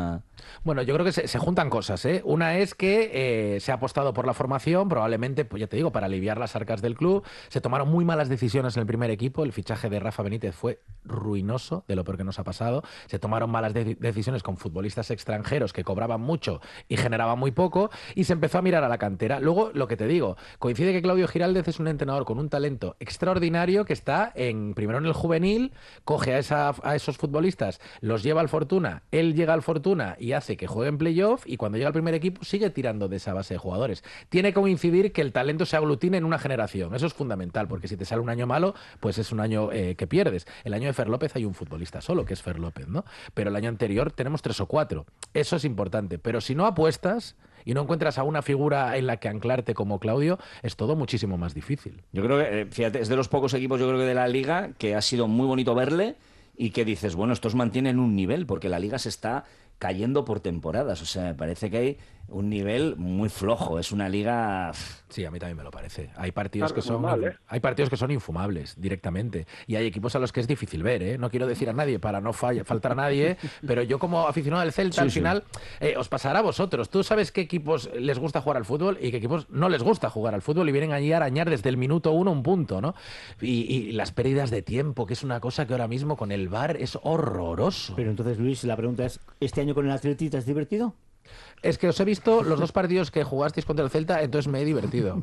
Bueno, yo creo que se juntan cosas, ¿eh? Una es que se ha apostado por la formación, probablemente, pues ya te digo, para aliviar las arcas del club. Se tomaron muy malas decisiones en el primer equipo. El fichaje de Rafa Benítez fue ruinoso, de lo peor que nos ha pasado. Se tomaron malas decisiones con futbolistas extranjeros que cobraban mucho y generaban muy poco, y se empezó a mirar a la cantera. Luego, lo que te digo, coincide que Claudio Giraldez es un entrenador con un talento extraordinario que está primero en el juvenil, coge a esos futbolistas, los lleva al Fortuna, él llega al Fortuna y hace que juegue en playoff, y cuando llega al primer equipo sigue tirando de esa base de jugadores. Tiene que coincidir que el talento se aglutine en una generación. Eso es fundamental, porque si te sale un año malo, pues es un año que pierdes. El año de Fer López hay un futbolista solo, que es Fer López, ¿no? Pero el año anterior tenemos 3 o 4. Eso es importante. Pero si no apuestas y no encuentras a una figura en la que anclarte como Claudio, es todo muchísimo más difícil. Yo creo que, fíjate, es de los pocos equipos, yo creo que de la Liga, que ha sido muy bonito verle y que dices, bueno, estos mantienen un nivel, porque la Liga se está cayendo por temporadas. O sea, me parece que hay un nivel muy flojo. Es una liga... Sí, a mí también me lo parece. Hay partidos que son infumables directamente, y hay equipos a los que es difícil ver, ¿eh? No quiero decir a nadie para no faltar a nadie, pero yo como aficionado del Celta, al final os pasará a vosotros. Tú sabes qué equipos les gusta jugar al fútbol y qué equipos no les gusta jugar al fútbol, y vienen allí a arañar desde el minuto 1 un punto, ¿no? Y las pérdidas de tiempo, que es una cosa que ahora mismo con el VAR es horroroso. Pero entonces, Luis, la pregunta es, ¿este año con el Atleti te has divertido? Es que os he visto los 2 partidos que jugasteis contra el Celta, entonces me he divertido.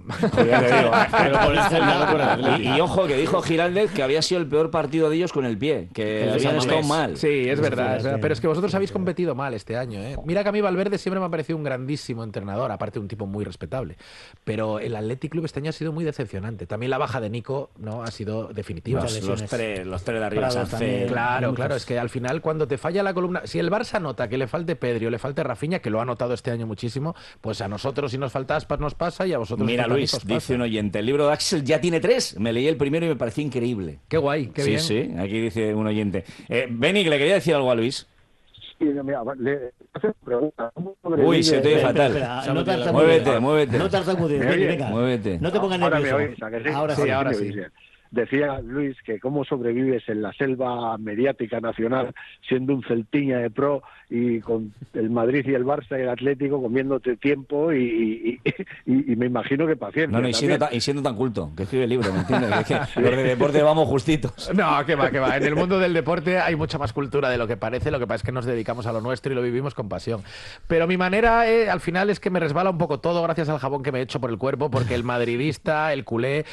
Y ojo, que dijo Giraldez que había sido el peor partido de ellos con el pie, que habían estado mal. Sí, es verdad. Pero es que vosotros habéis competido mal este año, ¿eh? Mira que a mí Valverde siempre me ha parecido un grandísimo entrenador, aparte un tipo muy respetable. Pero el Athletic Club este año ha sido muy decepcionante. También la baja de Nico, ¿no?, ha sido definitiva. Los tres de arriba. Claro, es que al final cuando te falla la columna, si el Barça nota que le falte Pedri o le falte Rafinha, que lo ha notado este año muchísimo, pues a nosotros si nos falta Aspas nos pasa, y a vosotros... Mira, Luis, dice un oyente, el libro de Axel ya tiene 3. Me leí el primero y me pareció increíble. Qué guay, qué bien. Sí, aquí dice un oyente. Beni, que le quería decir algo a Luis. Sí, mira, le hace una pregunta. Uy, se te oye fatal. Muévete. No tartamudees, venga. Muévete. No te pongas nervioso. Ahora sí. Decía Luis que cómo sobrevives en la selva mediática nacional siendo un celtiña de pro y con el Madrid y el Barça y el Atlético comiéndote tiempo y me imagino que paciencia. No, y siendo tan culto, que escribe el libro, ¿me entiendes? Es que los de deporte vamos justitos. No, que va. En el mundo del deporte hay mucha más cultura de lo que parece. Lo que pasa es que nos dedicamos a lo nuestro y lo vivimos con pasión. Pero mi manera, al final, es que me resbala un poco todo gracias al jabón que me he hecho por el cuerpo, porque el madridista, el culé,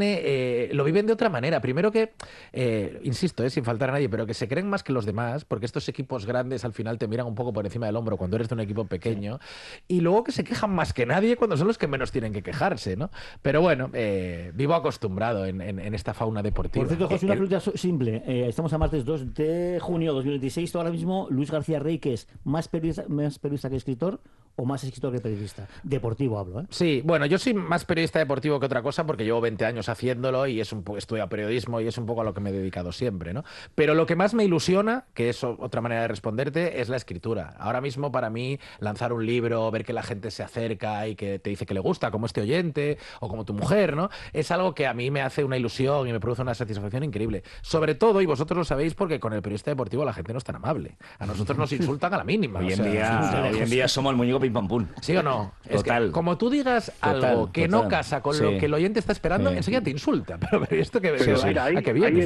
lo viven de otra manera. Primero que, insisto, sin faltar a nadie, pero que se creen más que los demás, porque estos equipos grandes al final te miran un poco por encima del hombro cuando eres de un equipo pequeño, y luego que se quejan más que nadie cuando son los que menos tienen que quejarse, ¿no? Pero bueno, vivo acostumbrado en esta fauna deportiva. Por cierto, José, una pregunta simple. Estamos a martes 2 de junio de 2026. Ahora mismo, Luis García Rey, que es más periodista que escritor, o más escritor que periodista. Deportivo hablo, ¿eh? Sí, bueno, yo soy más periodista deportivo que otra cosa, porque llevo 20 años haciéndolo y estudio periodismo y es un poco a lo que me he dedicado siempre, ¿no? Pero lo que más me ilusiona, que es otra manera de responderte, es la escritura. Ahora mismo, para mí, lanzar un libro, ver que la gente se acerca y que te dice que le gusta, como este oyente o como tu mujer, ¿no? Es algo que a mí me hace una ilusión y me produce una satisfacción increíble. Sobre todo, y vosotros lo sabéis, porque con el periodista deportivo la gente no es tan amable. A nosotros nos insultan a la mínima. Hoy en día somos el muñeco pim pam pum. ¿Sí o no? Total. Es que, como tú digas algo que no casa con lo que el oyente está esperando, enseguida te insulta. Pero esto que hay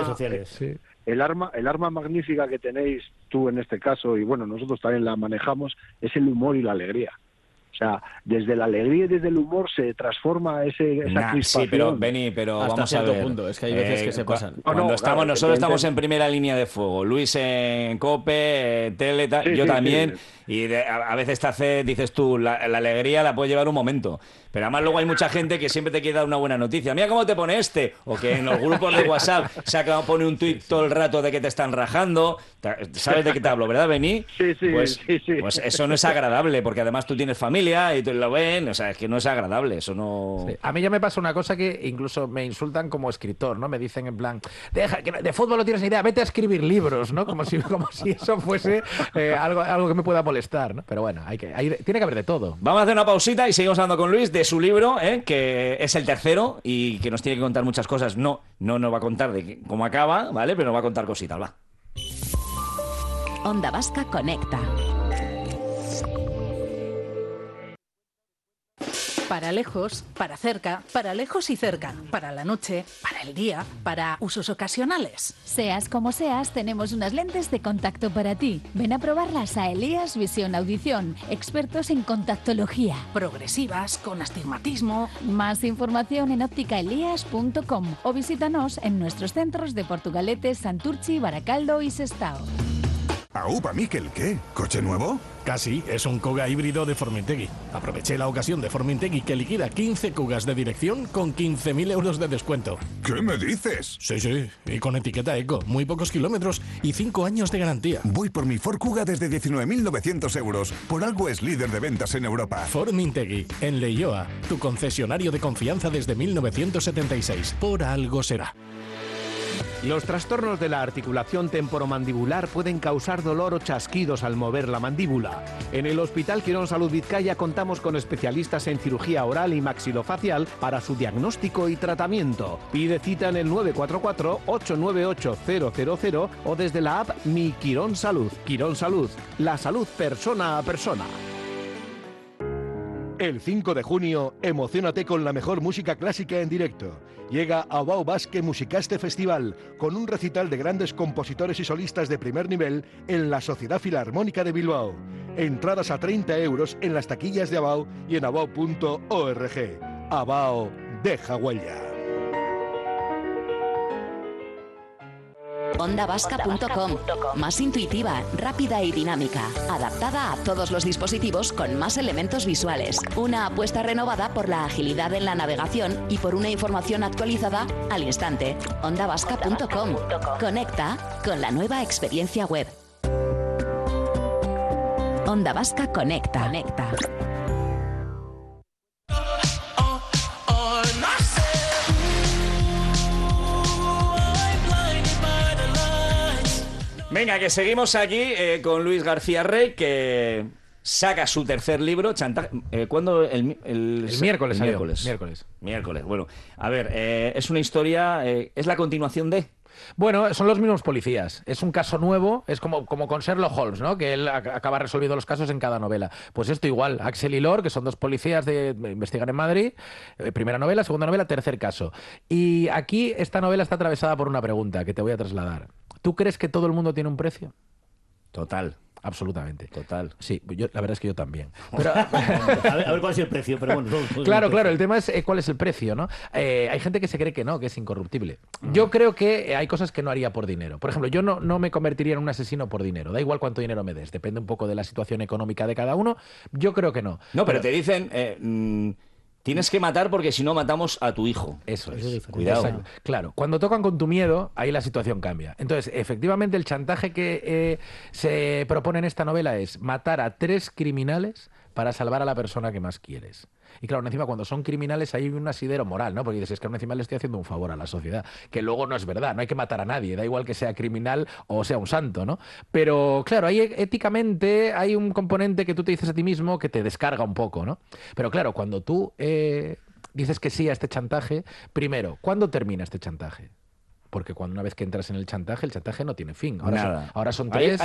el arma magnífica que tenéis tú en este caso, y bueno, nosotros también la manejamos, es el humor y la alegría. O sea, desde la alegría y desde el humor se transforma esa crispación. Sí, pero vamos a ver. Punto. Es que hay veces que se pasan. Nosotros estamos en primera línea de fuego. Luis en COPE, Tele, yo también. Y a veces dices tú, la alegría la puedes llevar un momento. Pero además luego hay mucha gente que siempre te quiere dar una buena noticia. Mira cómo te pone este. O que en los grupos de WhatsApp pone un tuit todo el rato de que te están rajando. ¿Sabes de qué te hablo, verdad, Beni? Sí. Pues eso no es agradable, porque además tú tienes familia y tú lo ven. O sea, es que no es agradable. Eso no... Sí. A mí ya me pasa una cosa que incluso me insultan como escritor, ¿no? Me dicen en plan, deja, que de fútbol no tienes ni idea, vete a escribir libros, ¿no? Como si eso fuese algo que me pueda molestar, ¿no? Pero bueno, tiene que haber de todo. Vamos a hacer una pausita y seguimos hablando con Luis de su libro, que es el tercero y que nos tiene que contar muchas cosas. No nos va a contar de cómo acaba, ¿vale? Pero nos va a contar cositas, va. Onda Vasca conecta. Para lejos, para cerca, para lejos y cerca, para la noche, para el día, para usos ocasionales. Seas como seas, tenemos unas lentes de contacto para ti. Ven a probarlas a Elías Visión Audición, expertos en contactología. Progresivas, con astigmatismo. Más información en ópticaelías.com o visítanos en nuestros centros de Portugalete, Santurchi, Baracaldo y Sestao. ¿Aupa Miquel qué? ¿Coche nuevo? Casi, es un Kuga híbrido de Formintegui. Aproveché la ocasión de Formintegui que liquida 15 Kugas de dirección con 15.000 euros de descuento. ¿Qué me dices? Sí, y con etiqueta eco, muy pocos kilómetros y 5 años de garantía. Voy por mi Ford Kuga desde 19.900 euros. Por algo es líder de ventas en Europa. Formintegui, en Leioa, tu concesionario de confianza desde 1976. Por algo será. Los trastornos de la articulación temporomandibular pueden causar dolor o chasquidos al mover la mandíbula. En el Hospital Quirón Salud Vizcaya contamos con especialistas en cirugía oral y maxilofacial para su diagnóstico y tratamiento. Pide cita en el 944-898-000 o desde la app Mi Quirón Salud. Quirón Salud, la salud persona a persona. El 5 de junio, emociónate con la mejor música clásica en directo. Llega Abao Basque Musicaste Festival, con un recital de grandes compositores y solistas de primer nivel en la Sociedad Filarmónica de Bilbao. Entradas a 30 euros en las taquillas de Abao y en abao.org. Abao, deja huella. OndaVasca.com. Más intuitiva, rápida y dinámica. Adaptada a todos los dispositivos con más elementos visuales. Una apuesta renovada por la agilidad en la navegación y por una información actualizada al instante. OndaVasca.com. Conecta con la nueva experiencia web. Onda Vasca Conecta. Venga, que seguimos aquí con Luis García Rey, que saca su tercer libro, Chantaje. ¿Cuándo? El miércoles. Miércoles. Bueno, a ver, es una historia, es la continuación de... Bueno, son los mismos policías. Es un caso nuevo, es como con Sherlock Holmes, ¿no? Que él acaba resolviendo los casos en cada novela. Pues esto igual, Axel y Lor, que son dos policías investigan en Madrid, primera novela, segunda novela, tercer caso. Y aquí esta novela está atravesada por una pregunta que te voy a trasladar. ¿Tú crees que todo el mundo tiene un precio? Total. Absolutamente. Total. Sí, la verdad es que yo también. Pero... a ver cuál es el precio, pero bueno. Claro, el tema es cuál es el precio, ¿no? Hay gente que se cree que no, que es incorruptible. Yo creo que hay cosas que no haría por dinero. Por ejemplo, yo no me convertiría en un asesino por dinero. Da igual cuánto dinero me des. Depende un poco de la situación económica de cada uno. Yo creo que no. No, pero te dicen... tienes que matar porque si no matamos a tu hijo. Eso es. Cuidado. Exacto. Claro, cuando tocan con tu miedo, ahí la situación cambia. Entonces, efectivamente, el chantaje que se propone en esta novela es matar a 3 criminales para salvar a la persona que más quieres. Y claro, encima cuando son criminales hay un asidero moral, ¿no? Porque dices, es que encima le estoy haciendo un favor a la sociedad, que luego no es verdad, no hay que matar a nadie, da igual que sea criminal o sea un santo, ¿no? Pero claro, ahí éticamente hay un componente que tú te dices a ti mismo que te descarga un poco, ¿no? Pero claro, cuando tú dices que sí a este chantaje, primero, ¿cuándo termina este chantaje? Porque una vez que entras en el chantaje no tiene fin. Ahora son 3.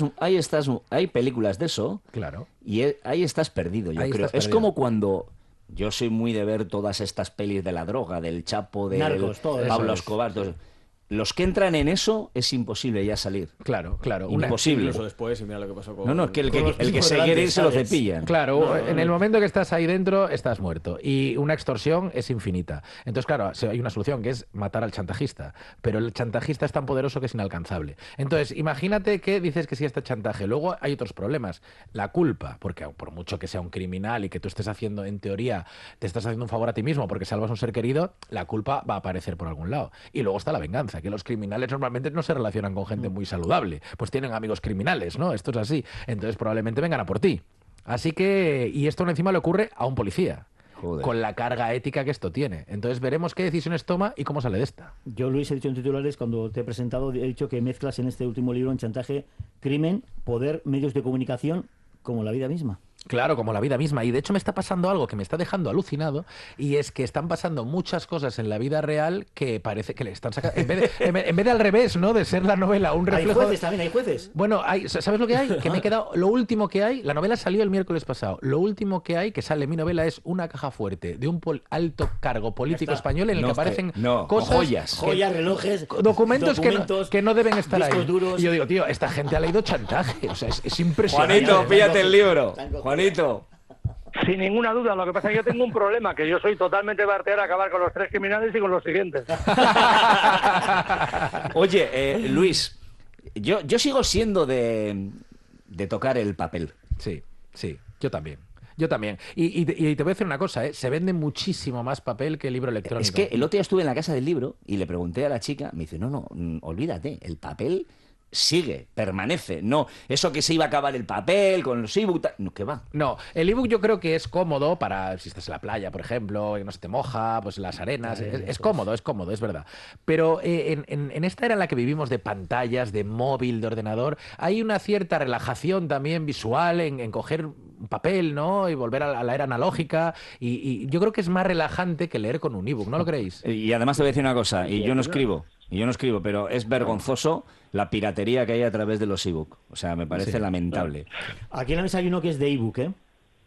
Hay películas de eso. Claro. Y ahí estás perdido, yo creo. Es como cuando... Yo soy muy de ver todas estas pelis de la droga, del Chapo, de Narcos, Pablo Escobar. Los que entran en eso es imposible ya salir. Claro. Imposible. Incluso después, y mira lo que pasó con... No, es que el que se quiere ir se lo cepillan. Claro, en el momento que estás ahí dentro, estás muerto. Y una extorsión es infinita. Entonces, claro, hay una solución que es matar al chantajista. Pero el chantajista es tan poderoso que es inalcanzable. Entonces, imagínate que dices que sí a este chantaje. Luego hay otros problemas. La culpa, porque por mucho que sea un criminal y que tú estés haciendo, en teoría, te estás haciendo un favor a ti mismo porque salvas a un ser querido, la culpa va a aparecer por algún lado. Y luego está la venganza, que los criminales normalmente no se relacionan con gente muy saludable, pues tienen amigos criminales, ¿no? Esto es así. Entonces probablemente vengan a por ti. Así que, y esto encima le ocurre a un policía. Joder. Con la carga ética que esto tiene. Entonces veremos qué decisiones toma y cómo sale de esta. Yo, Luis, he dicho en titulares, cuando te he presentado, he dicho que mezclas en este último libro en chantaje, crimen, poder, medios de comunicación, como la vida misma. Claro, como la vida misma. Y de hecho me está pasando algo que me está dejando alucinado, y es que están pasando muchas cosas en la vida real que parece que le están sacando... En vez de al revés, ¿no? De ser la novela un reflejo... Hay jueces también, hay jueces. Bueno, ¿sabes lo que hay? Que me he quedado... Lo último que hay... La novela salió el miércoles pasado. Lo último que hay, que sale en mi novela, es una caja fuerte de un alto cargo político español en el que aparecen cosas... Joyas, relojes... Documentos que no deben estar ahí. Duros. Y yo digo, tío, esta gente ha leído chantaje. O sea, es impresionante. Juanito, píllate el libro. Juanito. Sin ninguna duda, lo que pasa es que yo tengo un problema, que yo soy totalmente bartero a acabar con los 3 criminales y con los siguientes. Oye, Luis, yo sigo siendo de tocar el papel. Sí, yo también. Y te voy a decir una cosa, se vende muchísimo más papel que libro electrónico. Es que el otro día estuve en la casa del libro y le pregunté a la chica, me dice, no, olvídate, el papel sigue, permanece. No, eso que se iba a acabar el papel con los ebook, no, ¿qué va? No, el ebook yo creo que es cómodo para si estás en la playa, por ejemplo, y no se te moja, pues las arenas, es cómodo, es verdad. Pero en esta era en la que vivimos de pantallas, de móvil, de ordenador, hay una cierta relajación también visual en coger un papel, ¿no? Y volver a la era analógica, y yo creo que es más relajante que leer con un ebook, ¿no lo creéis? Y además te voy a decir una cosa, yo no escribo, pero es vergonzoso la piratería que hay a través de los ebook. O sea, me parece lamentable. Aquí en la mesa hay uno que es de ebook, ¿eh?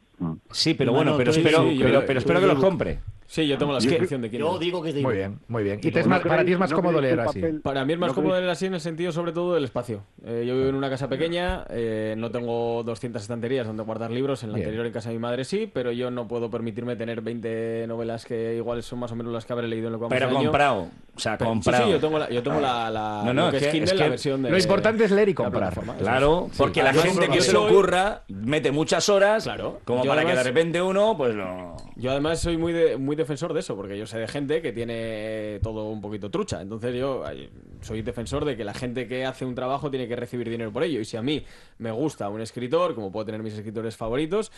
Sí, pero bueno, pero espero que los compre. Sí, yo tengo la suscripción de Kindle. Yo digo que es de ebook. Muy bien. ¿Y para ti es más cómodo leer así? Para mí es más cómodo leer así en el sentido, sobre todo, del espacio. Yo vivo en una casa pequeña, no tengo 200 estanterías donde guardar libros. En la anterior, en casa de mi madre, sí, pero yo no puedo permitirme tener 20 novelas que igual son más o menos las que habré leído en lo que vamos Pero año. comprado. O sea, comprado. Sí, yo tengo lo que es Kindle, la versión de... Lo importante es leer y comprar. Claro, porque la gente que se le ocurra mete muchas horas, como para que de repente uno, pues no... Yo además soy muy defensor de eso, porque yo sé de gente que tiene todo un poquito trucha. Entonces yo soy defensor de que la gente que hace un trabajo tiene que recibir dinero por ello. Y si a mí me gusta un escritor, como puedo tener mis escritores favoritos,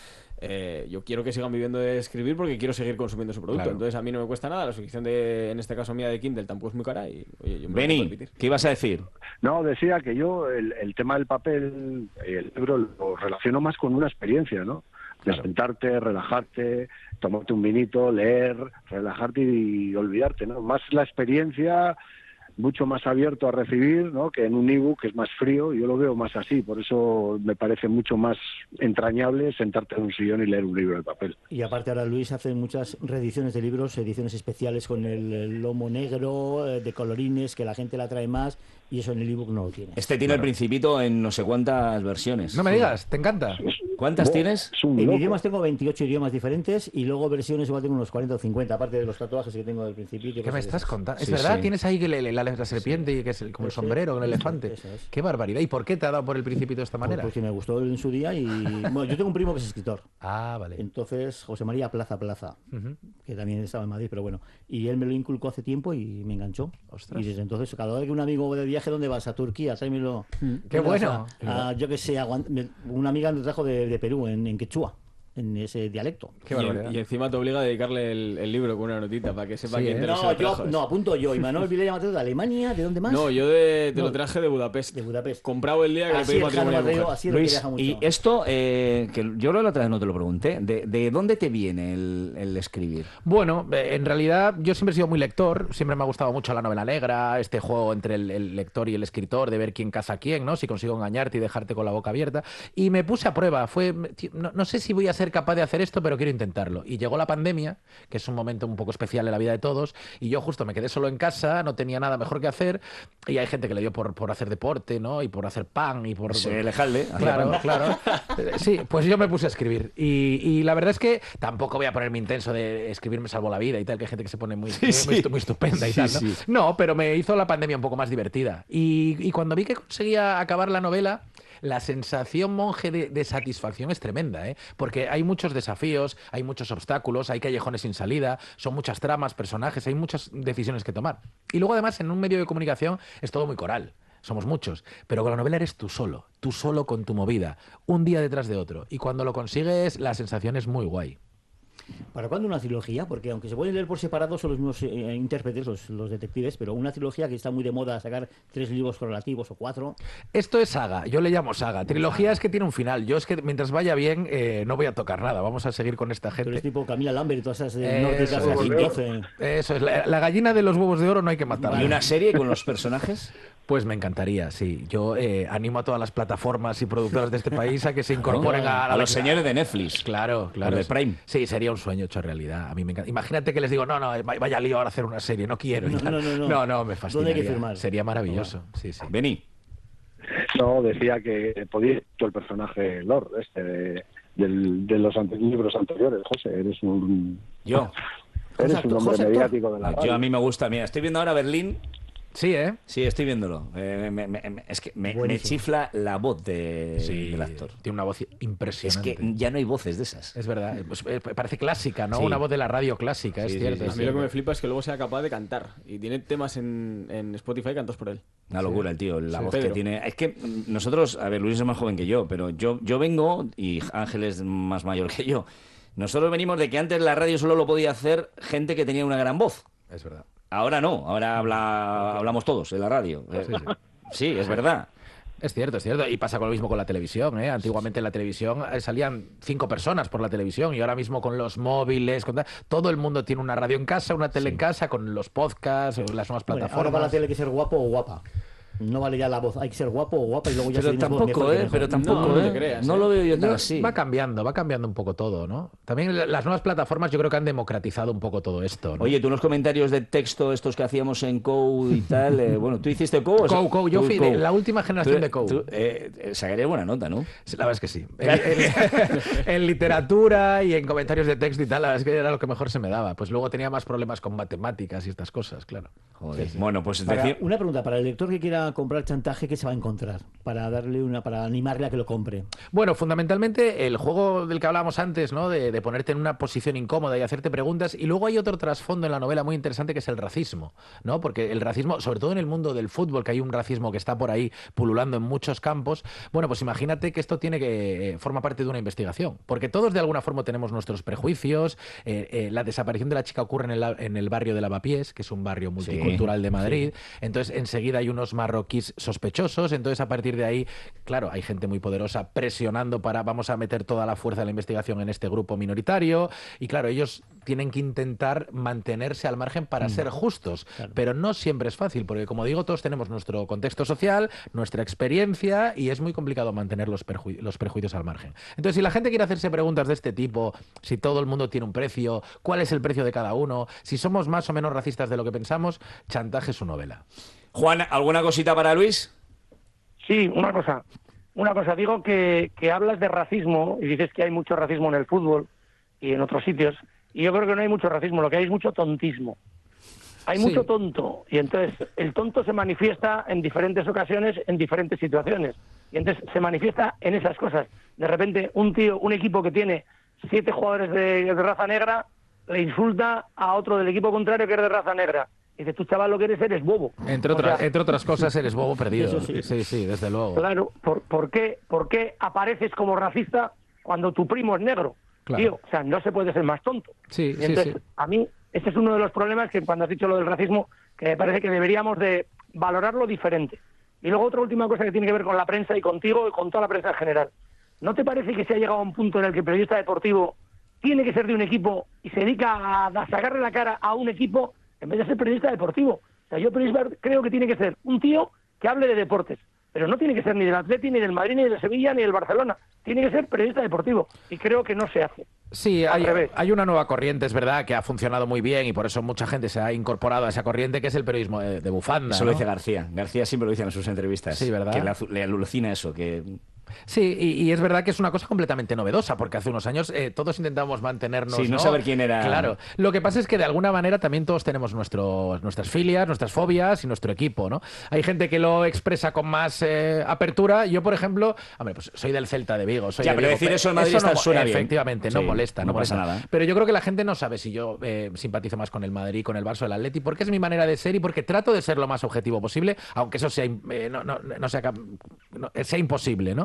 yo quiero que sigan viviendo de escribir porque quiero seguir consumiendo su producto. Claro. Entonces a mí no me cuesta nada. La suscripción en este caso mía de Kindle tampoco es muy cara y oye, yo me Beni, lo puedo permitir. ¿Qué ibas a decir? No, decía que yo el tema del papel, el libro, lo relaciono más con una experiencia, ¿no? De sentarte, relajarte, tomarte un vinito, leer, relajarte y olvidarte, ¿no? Más la experiencia, mucho más abierto a recibir, ¿no? Que en un ebook, que es más frío. Yo lo veo más así, por eso me parece mucho más entrañable sentarte en un sillón y leer un libro de papel. Y aparte ahora Luis hace muchas reediciones de libros, ediciones especiales con el lomo negro, de colorines, que la gente la trae más, y eso en el ebook no lo tiene. Este tiene el Principito en no sé cuántas versiones. No me digas, ¿te encanta? ¿Cuántas tienes? En idiomas tengo 28 idiomas diferentes y luego versiones igual tengo unos 40 o 50, aparte de los tatuajes que tengo del Principito. ¿Qué me estás contando? ¿Es verdad? ¿Tienes ahí la serpiente y que es como el sombrero, un elefante? Es. Qué barbaridad. ¿Y por qué te ha dado por el Principito de esta manera? Porque me gustó en su día y... Bueno, yo tengo un primo que es escritor. Ah, vale. Entonces, José María Plaza, que también estaba en Madrid, pero bueno. Y él me lo inculcó hace tiempo y me enganchó. Ostras. Y desde entonces, cada vez que un amigo de viaje, ¿dónde vas? A Turquía, tráemelo. ¡Qué bueno! Yo que sé, una amiga me trajo de Perú, en quechua, en ese dialecto. Y encima te obliga a dedicarle el libro con una notita para que sepa quién te lo trajo. No, apunto yo. Y Manuel Vilella Mateo de Alemania, ¿de dónde más? No, yo te lo traje de Budapest. Comprado el día que le pedí matrimonio a mi mujer. Luis, y esto, que yo la otra vez no te lo pregunté, ¿de dónde te viene el escribir? Bueno, en realidad yo siempre he sido muy lector, siempre me ha gustado mucho la novela negra, este juego entre el lector y el escritor, de ver quién caza a quién, ¿no? Si consigo engañarte y dejarte con la boca abierta. Y me puse a prueba, no sé si voy a ser capaz de hacer esto, pero quiero intentarlo. Y llegó la pandemia, que es un momento un poco especial en la vida de todos, y yo justo me quedé solo en casa, no tenía nada mejor que hacer, y hay gente que le dio por hacer deporte, ¿no? Y por hacer pan, y por... Sí, Lejalde. Claro. Sí, pues yo me puse a escribir. Y la verdad es que tampoco voy a ponerme intenso de escribir me salvó la vida y tal, que hay gente que se pone muy estupenda y tal, ¿no? Sí. No, pero me hizo la pandemia un poco más divertida. Y cuando vi que conseguía acabar la novela, la sensación, Monje, de satisfacción es tremenda, ¿eh? Porque hay muchos desafíos, hay muchos obstáculos, hay callejones sin salida, son muchas tramas, personajes, hay muchas decisiones que tomar. Y luego, además, en un medio de comunicación es todo muy coral. Somos muchos, pero con la novela eres tú solo con tu movida, un día detrás de otro. Y cuando lo consigues, la sensación es muy guay. ¿Para cuándo una trilogía? Porque aunque se pueden leer por separado son los mismos intérpretes, los detectives, pero una trilogía que está muy de moda sacar 3 libros correlativos o 4. Esto es saga, yo le llamo saga. Trilogía es que tiene un final. Yo es que mientras vaya bien no voy a tocar nada. Vamos a seguir con esta gente. Pero es tipo Camila Lambert y todas esas nórdicas así. Eso es, la gallina de los huevos de oro no hay que matarla. ¿Y una serie con los personajes? Pues me encantaría, sí. Yo animo a todas las plataformas y productoras de este país a que se incorporen a los señores de Netflix. Claro. De Prime. Sí, sería un sueño hecho realidad. A mí me encanta. Imagínate que les digo, no, vaya lío ahora hacer una serie, no quiero. No, me fascinaría. ¿Dónde hay que firmar? Sería maravilloso. Sí. Vení. No, decía que podía ser el personaje Lord de los libros anteriores. José, eres un... Eres un hombre mediático de la radio. A mí me gusta. Mira, estoy viendo ahora Berlín. Sí, ¿eh? Sí, estoy viéndolo. Es que me chifla la voz del actor. Tiene una voz impresionante. Es que ya no hay voces de esas. Es verdad. Parece clásica, ¿no? Sí. Una voz de la radio clásica, es cierto. A mí lo que me flipa es que luego sea capaz de cantar. Y tiene temas en Spotify cantados por él. Una locura el tío, la voz que tiene. Es que nosotros, a ver, Luis es más joven que yo, pero yo vengo, y Ángel es más mayor que yo. Nosotros venimos de que antes la radio solo lo podía hacer gente que tenía una gran voz. Es verdad. Ahora no, ahora hablamos todos en la radio. Sí, es verdad. Es cierto. Y pasa con lo mismo con la televisión, ¿eh? Antiguamente en la televisión salían 5 personas por la televisión y ahora mismo con los móviles, todo el mundo tiene una radio en casa, una tele en casa, con los podcasts, las nuevas plataformas. Ahora para la tele hay que ser guapo o guapa. No vale ya la voz, hay que ser guapo o guapa y luego ya pero tampoco, pero tampoco, no te creas, no lo veo yo tan así. Va cambiando un poco todo, ¿no? También las nuevas plataformas yo creo que han democratizado un poco todo esto, ¿no? Oye, tú unos comentarios de texto estos que hacíamos en COU y tal, bueno, ¿tú hiciste COU? COU, yo fui de la última generación de COU. Sacarías buena nota, ¿no? La verdad es que sí. En literatura y en comentarios de texto y tal, la verdad es que era lo que mejor se me daba. Pues luego tenía más problemas con matemáticas y estas cosas, claro. Joder. Bueno, pues una pregunta, para el lector que quiera comprar Chantaje, ¿qué se va a encontrar? Para animarle a que lo compre. Bueno, fundamentalmente el juego del que hablábamos antes, ¿no? De ponerte en una posición incómoda y hacerte preguntas. Y luego hay otro trasfondo en la novela muy interesante que es el racismo, ¿no? Porque el racismo, sobre todo en el mundo del fútbol, que hay un racismo que está por ahí pululando en muchos campos. Bueno, pues imagínate que esto forma parte de una investigación. Porque todos de alguna forma tenemos nuestros prejuicios. La desaparición de la chica ocurre en el barrio de Lavapiés, que es un barrio multicultural de Madrid. Entonces enseguida hay unos marroquíes sospechosos, entonces a partir de ahí, claro, hay gente muy poderosa presionando vamos a meter toda la fuerza de la investigación en este grupo minoritario, y claro, ellos tienen que intentar mantenerse al margen para ser justos, pero no siempre es fácil, porque como digo, todos tenemos nuestro contexto social, nuestra experiencia, y es muy complicado mantener los prejuicios al margen. Entonces, si la gente quiere hacerse preguntas de este tipo, si todo el mundo tiene un precio, cuál es el precio de cada uno, si somos más o menos racistas de lo que pensamos, Chantaje es su novela. Juan, ¿alguna cosita para Luis? Sí, una cosa. Digo que hablas de racismo y dices que hay mucho racismo en el fútbol y en otros sitios, y yo creo que no hay mucho racismo, lo que hay es mucho tontismo. Hay mucho tonto, y entonces el tonto se manifiesta en diferentes ocasiones, en diferentes situaciones, y entonces se manifiesta en esas cosas. De repente un equipo que tiene 7 jugadores de raza negra le insulta a otro del equipo contrario que es de raza negra. Y dices, tú, chaval, lo que eres bobo. Entre otras cosas, eres bobo perdido. Sí, desde luego. Claro, ¿por qué apareces como racista cuando tu primo es negro? Claro. Tío, o sea, no se puede ser más tonto. Sí, entonces, a mí, este es uno de los problemas que cuando has dicho lo del racismo, que me parece que deberíamos de valorarlo diferente. Y luego otra última cosa que tiene que ver con la prensa y contigo y con toda la prensa en general. ¿No te parece que se ha llegado a un punto en el que el periodista deportivo tiene que ser de un equipo y se dedica a sacarle la cara a un equipo en vez de ser periodista deportivo? O sea, yo periodista creo que tiene que ser un tío que hable de deportes, pero no tiene que ser ni del Atleti, ni del Madrid, ni del Sevilla, ni del Barcelona. Tiene que ser periodista deportivo, y creo que no se hace. Sí, hay una nueva corriente, es verdad, que ha funcionado muy bien y por eso mucha gente se ha incorporado a esa corriente, que es el periodismo de bufanda. Eso lo dice García. García siempre lo dice en sus entrevistas. Sí, ¿verdad? Que le alucina eso, que... Sí, y es verdad que es una cosa completamente novedosa, porque hace unos años todos intentábamos mantenernos... Sí, no saber quién era... Claro. Lo que pasa es que de alguna manera también todos tenemos nuestras filias, nuestras fobias y nuestro equipo, ¿no? Hay gente que lo expresa con más apertura. Yo, por ejemplo, pues soy del Celta de Vigo. Soy ya, de pero Vigo, decir eso en Madrid suena bien. Efectivamente, no molesta. No pasa nada. Pero yo creo que la gente no sabe si yo simpatizo más con el Madrid, con el Barça o el Atleti, porque es mi manera de ser y porque trato de ser lo más objetivo posible, aunque eso sea, sea imposible, ¿no?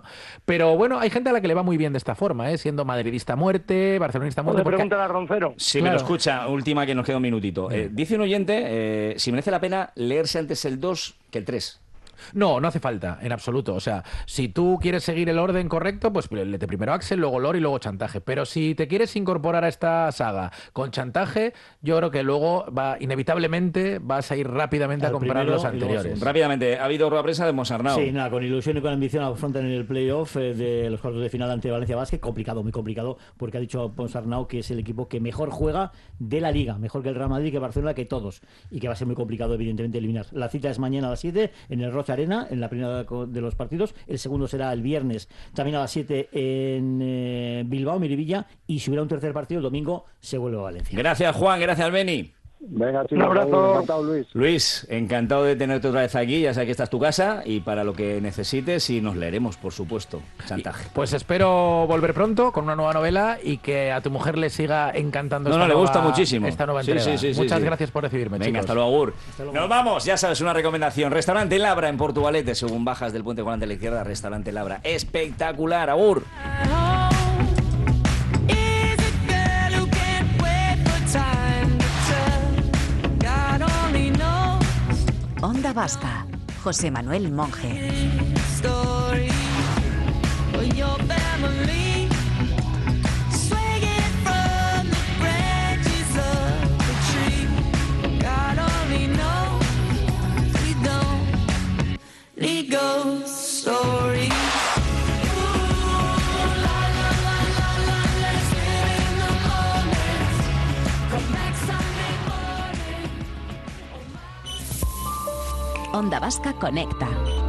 Pero bueno, hay gente a la que le va muy bien de esta forma, siendo madridista a muerte, barcelonista a muerte. Pregunta a Roncero. Sí, claro. Pero escucha, última que nos queda un minutito. Dice un oyente si merece la pena leerse antes el 2 que el 3. No, no hace falta, en absoluto. O sea, si tú quieres seguir el orden correcto, pues léete primero Axel, luego Lore y luego Chantaje. Pero si te quieres incorporar a esta saga con Chantaje, yo creo que luego inevitablemente vas a ir rápidamente a comprar los anteriores. Rápidamente, ha habido rueda de prensa de Monsarnau. Sí, nada, con ilusión y con ambición afrontan el playoff de los cuartos de final ante Valencia Basket. Complicado, muy complicado, porque ha dicho Monsarnau que es el equipo que mejor juega de la Liga, mejor que el Real Madrid, que Barcelona, que todos. Y que va a ser muy complicado, evidentemente, eliminar. La cita es mañana a las 7 en el Roce Arena, en la primera de los partidos. El segundo será el viernes, también a las 7 en Bilbao, Miribilla, y si hubiera un tercer partido, el domingo se vuelve a Valencia. Gracias, Juan, gracias, Beni. Venga, chicos, un abrazo. Encantado, Luis. Luis, encantado de tenerte otra vez aquí, ya sabes que esta es tu casa, y para lo que necesites, y nos leeremos, por supuesto, Chantaje. Pues espero volver pronto con una nueva novela y que a tu mujer le siga encantando le gusta muchísimo esta nueva entrega. Muchas gracias por recibirme, Venga, chicos. hasta luego, Agur. Nos vamos, ya sabes, una recomendación. Restaurante Labra en Portugalete, según bajas del puente Juan de la izquierda, Restaurante Labra. Espectacular, Agur. Onda Vasca, José Manuel Monge. Onda Vasca conecta.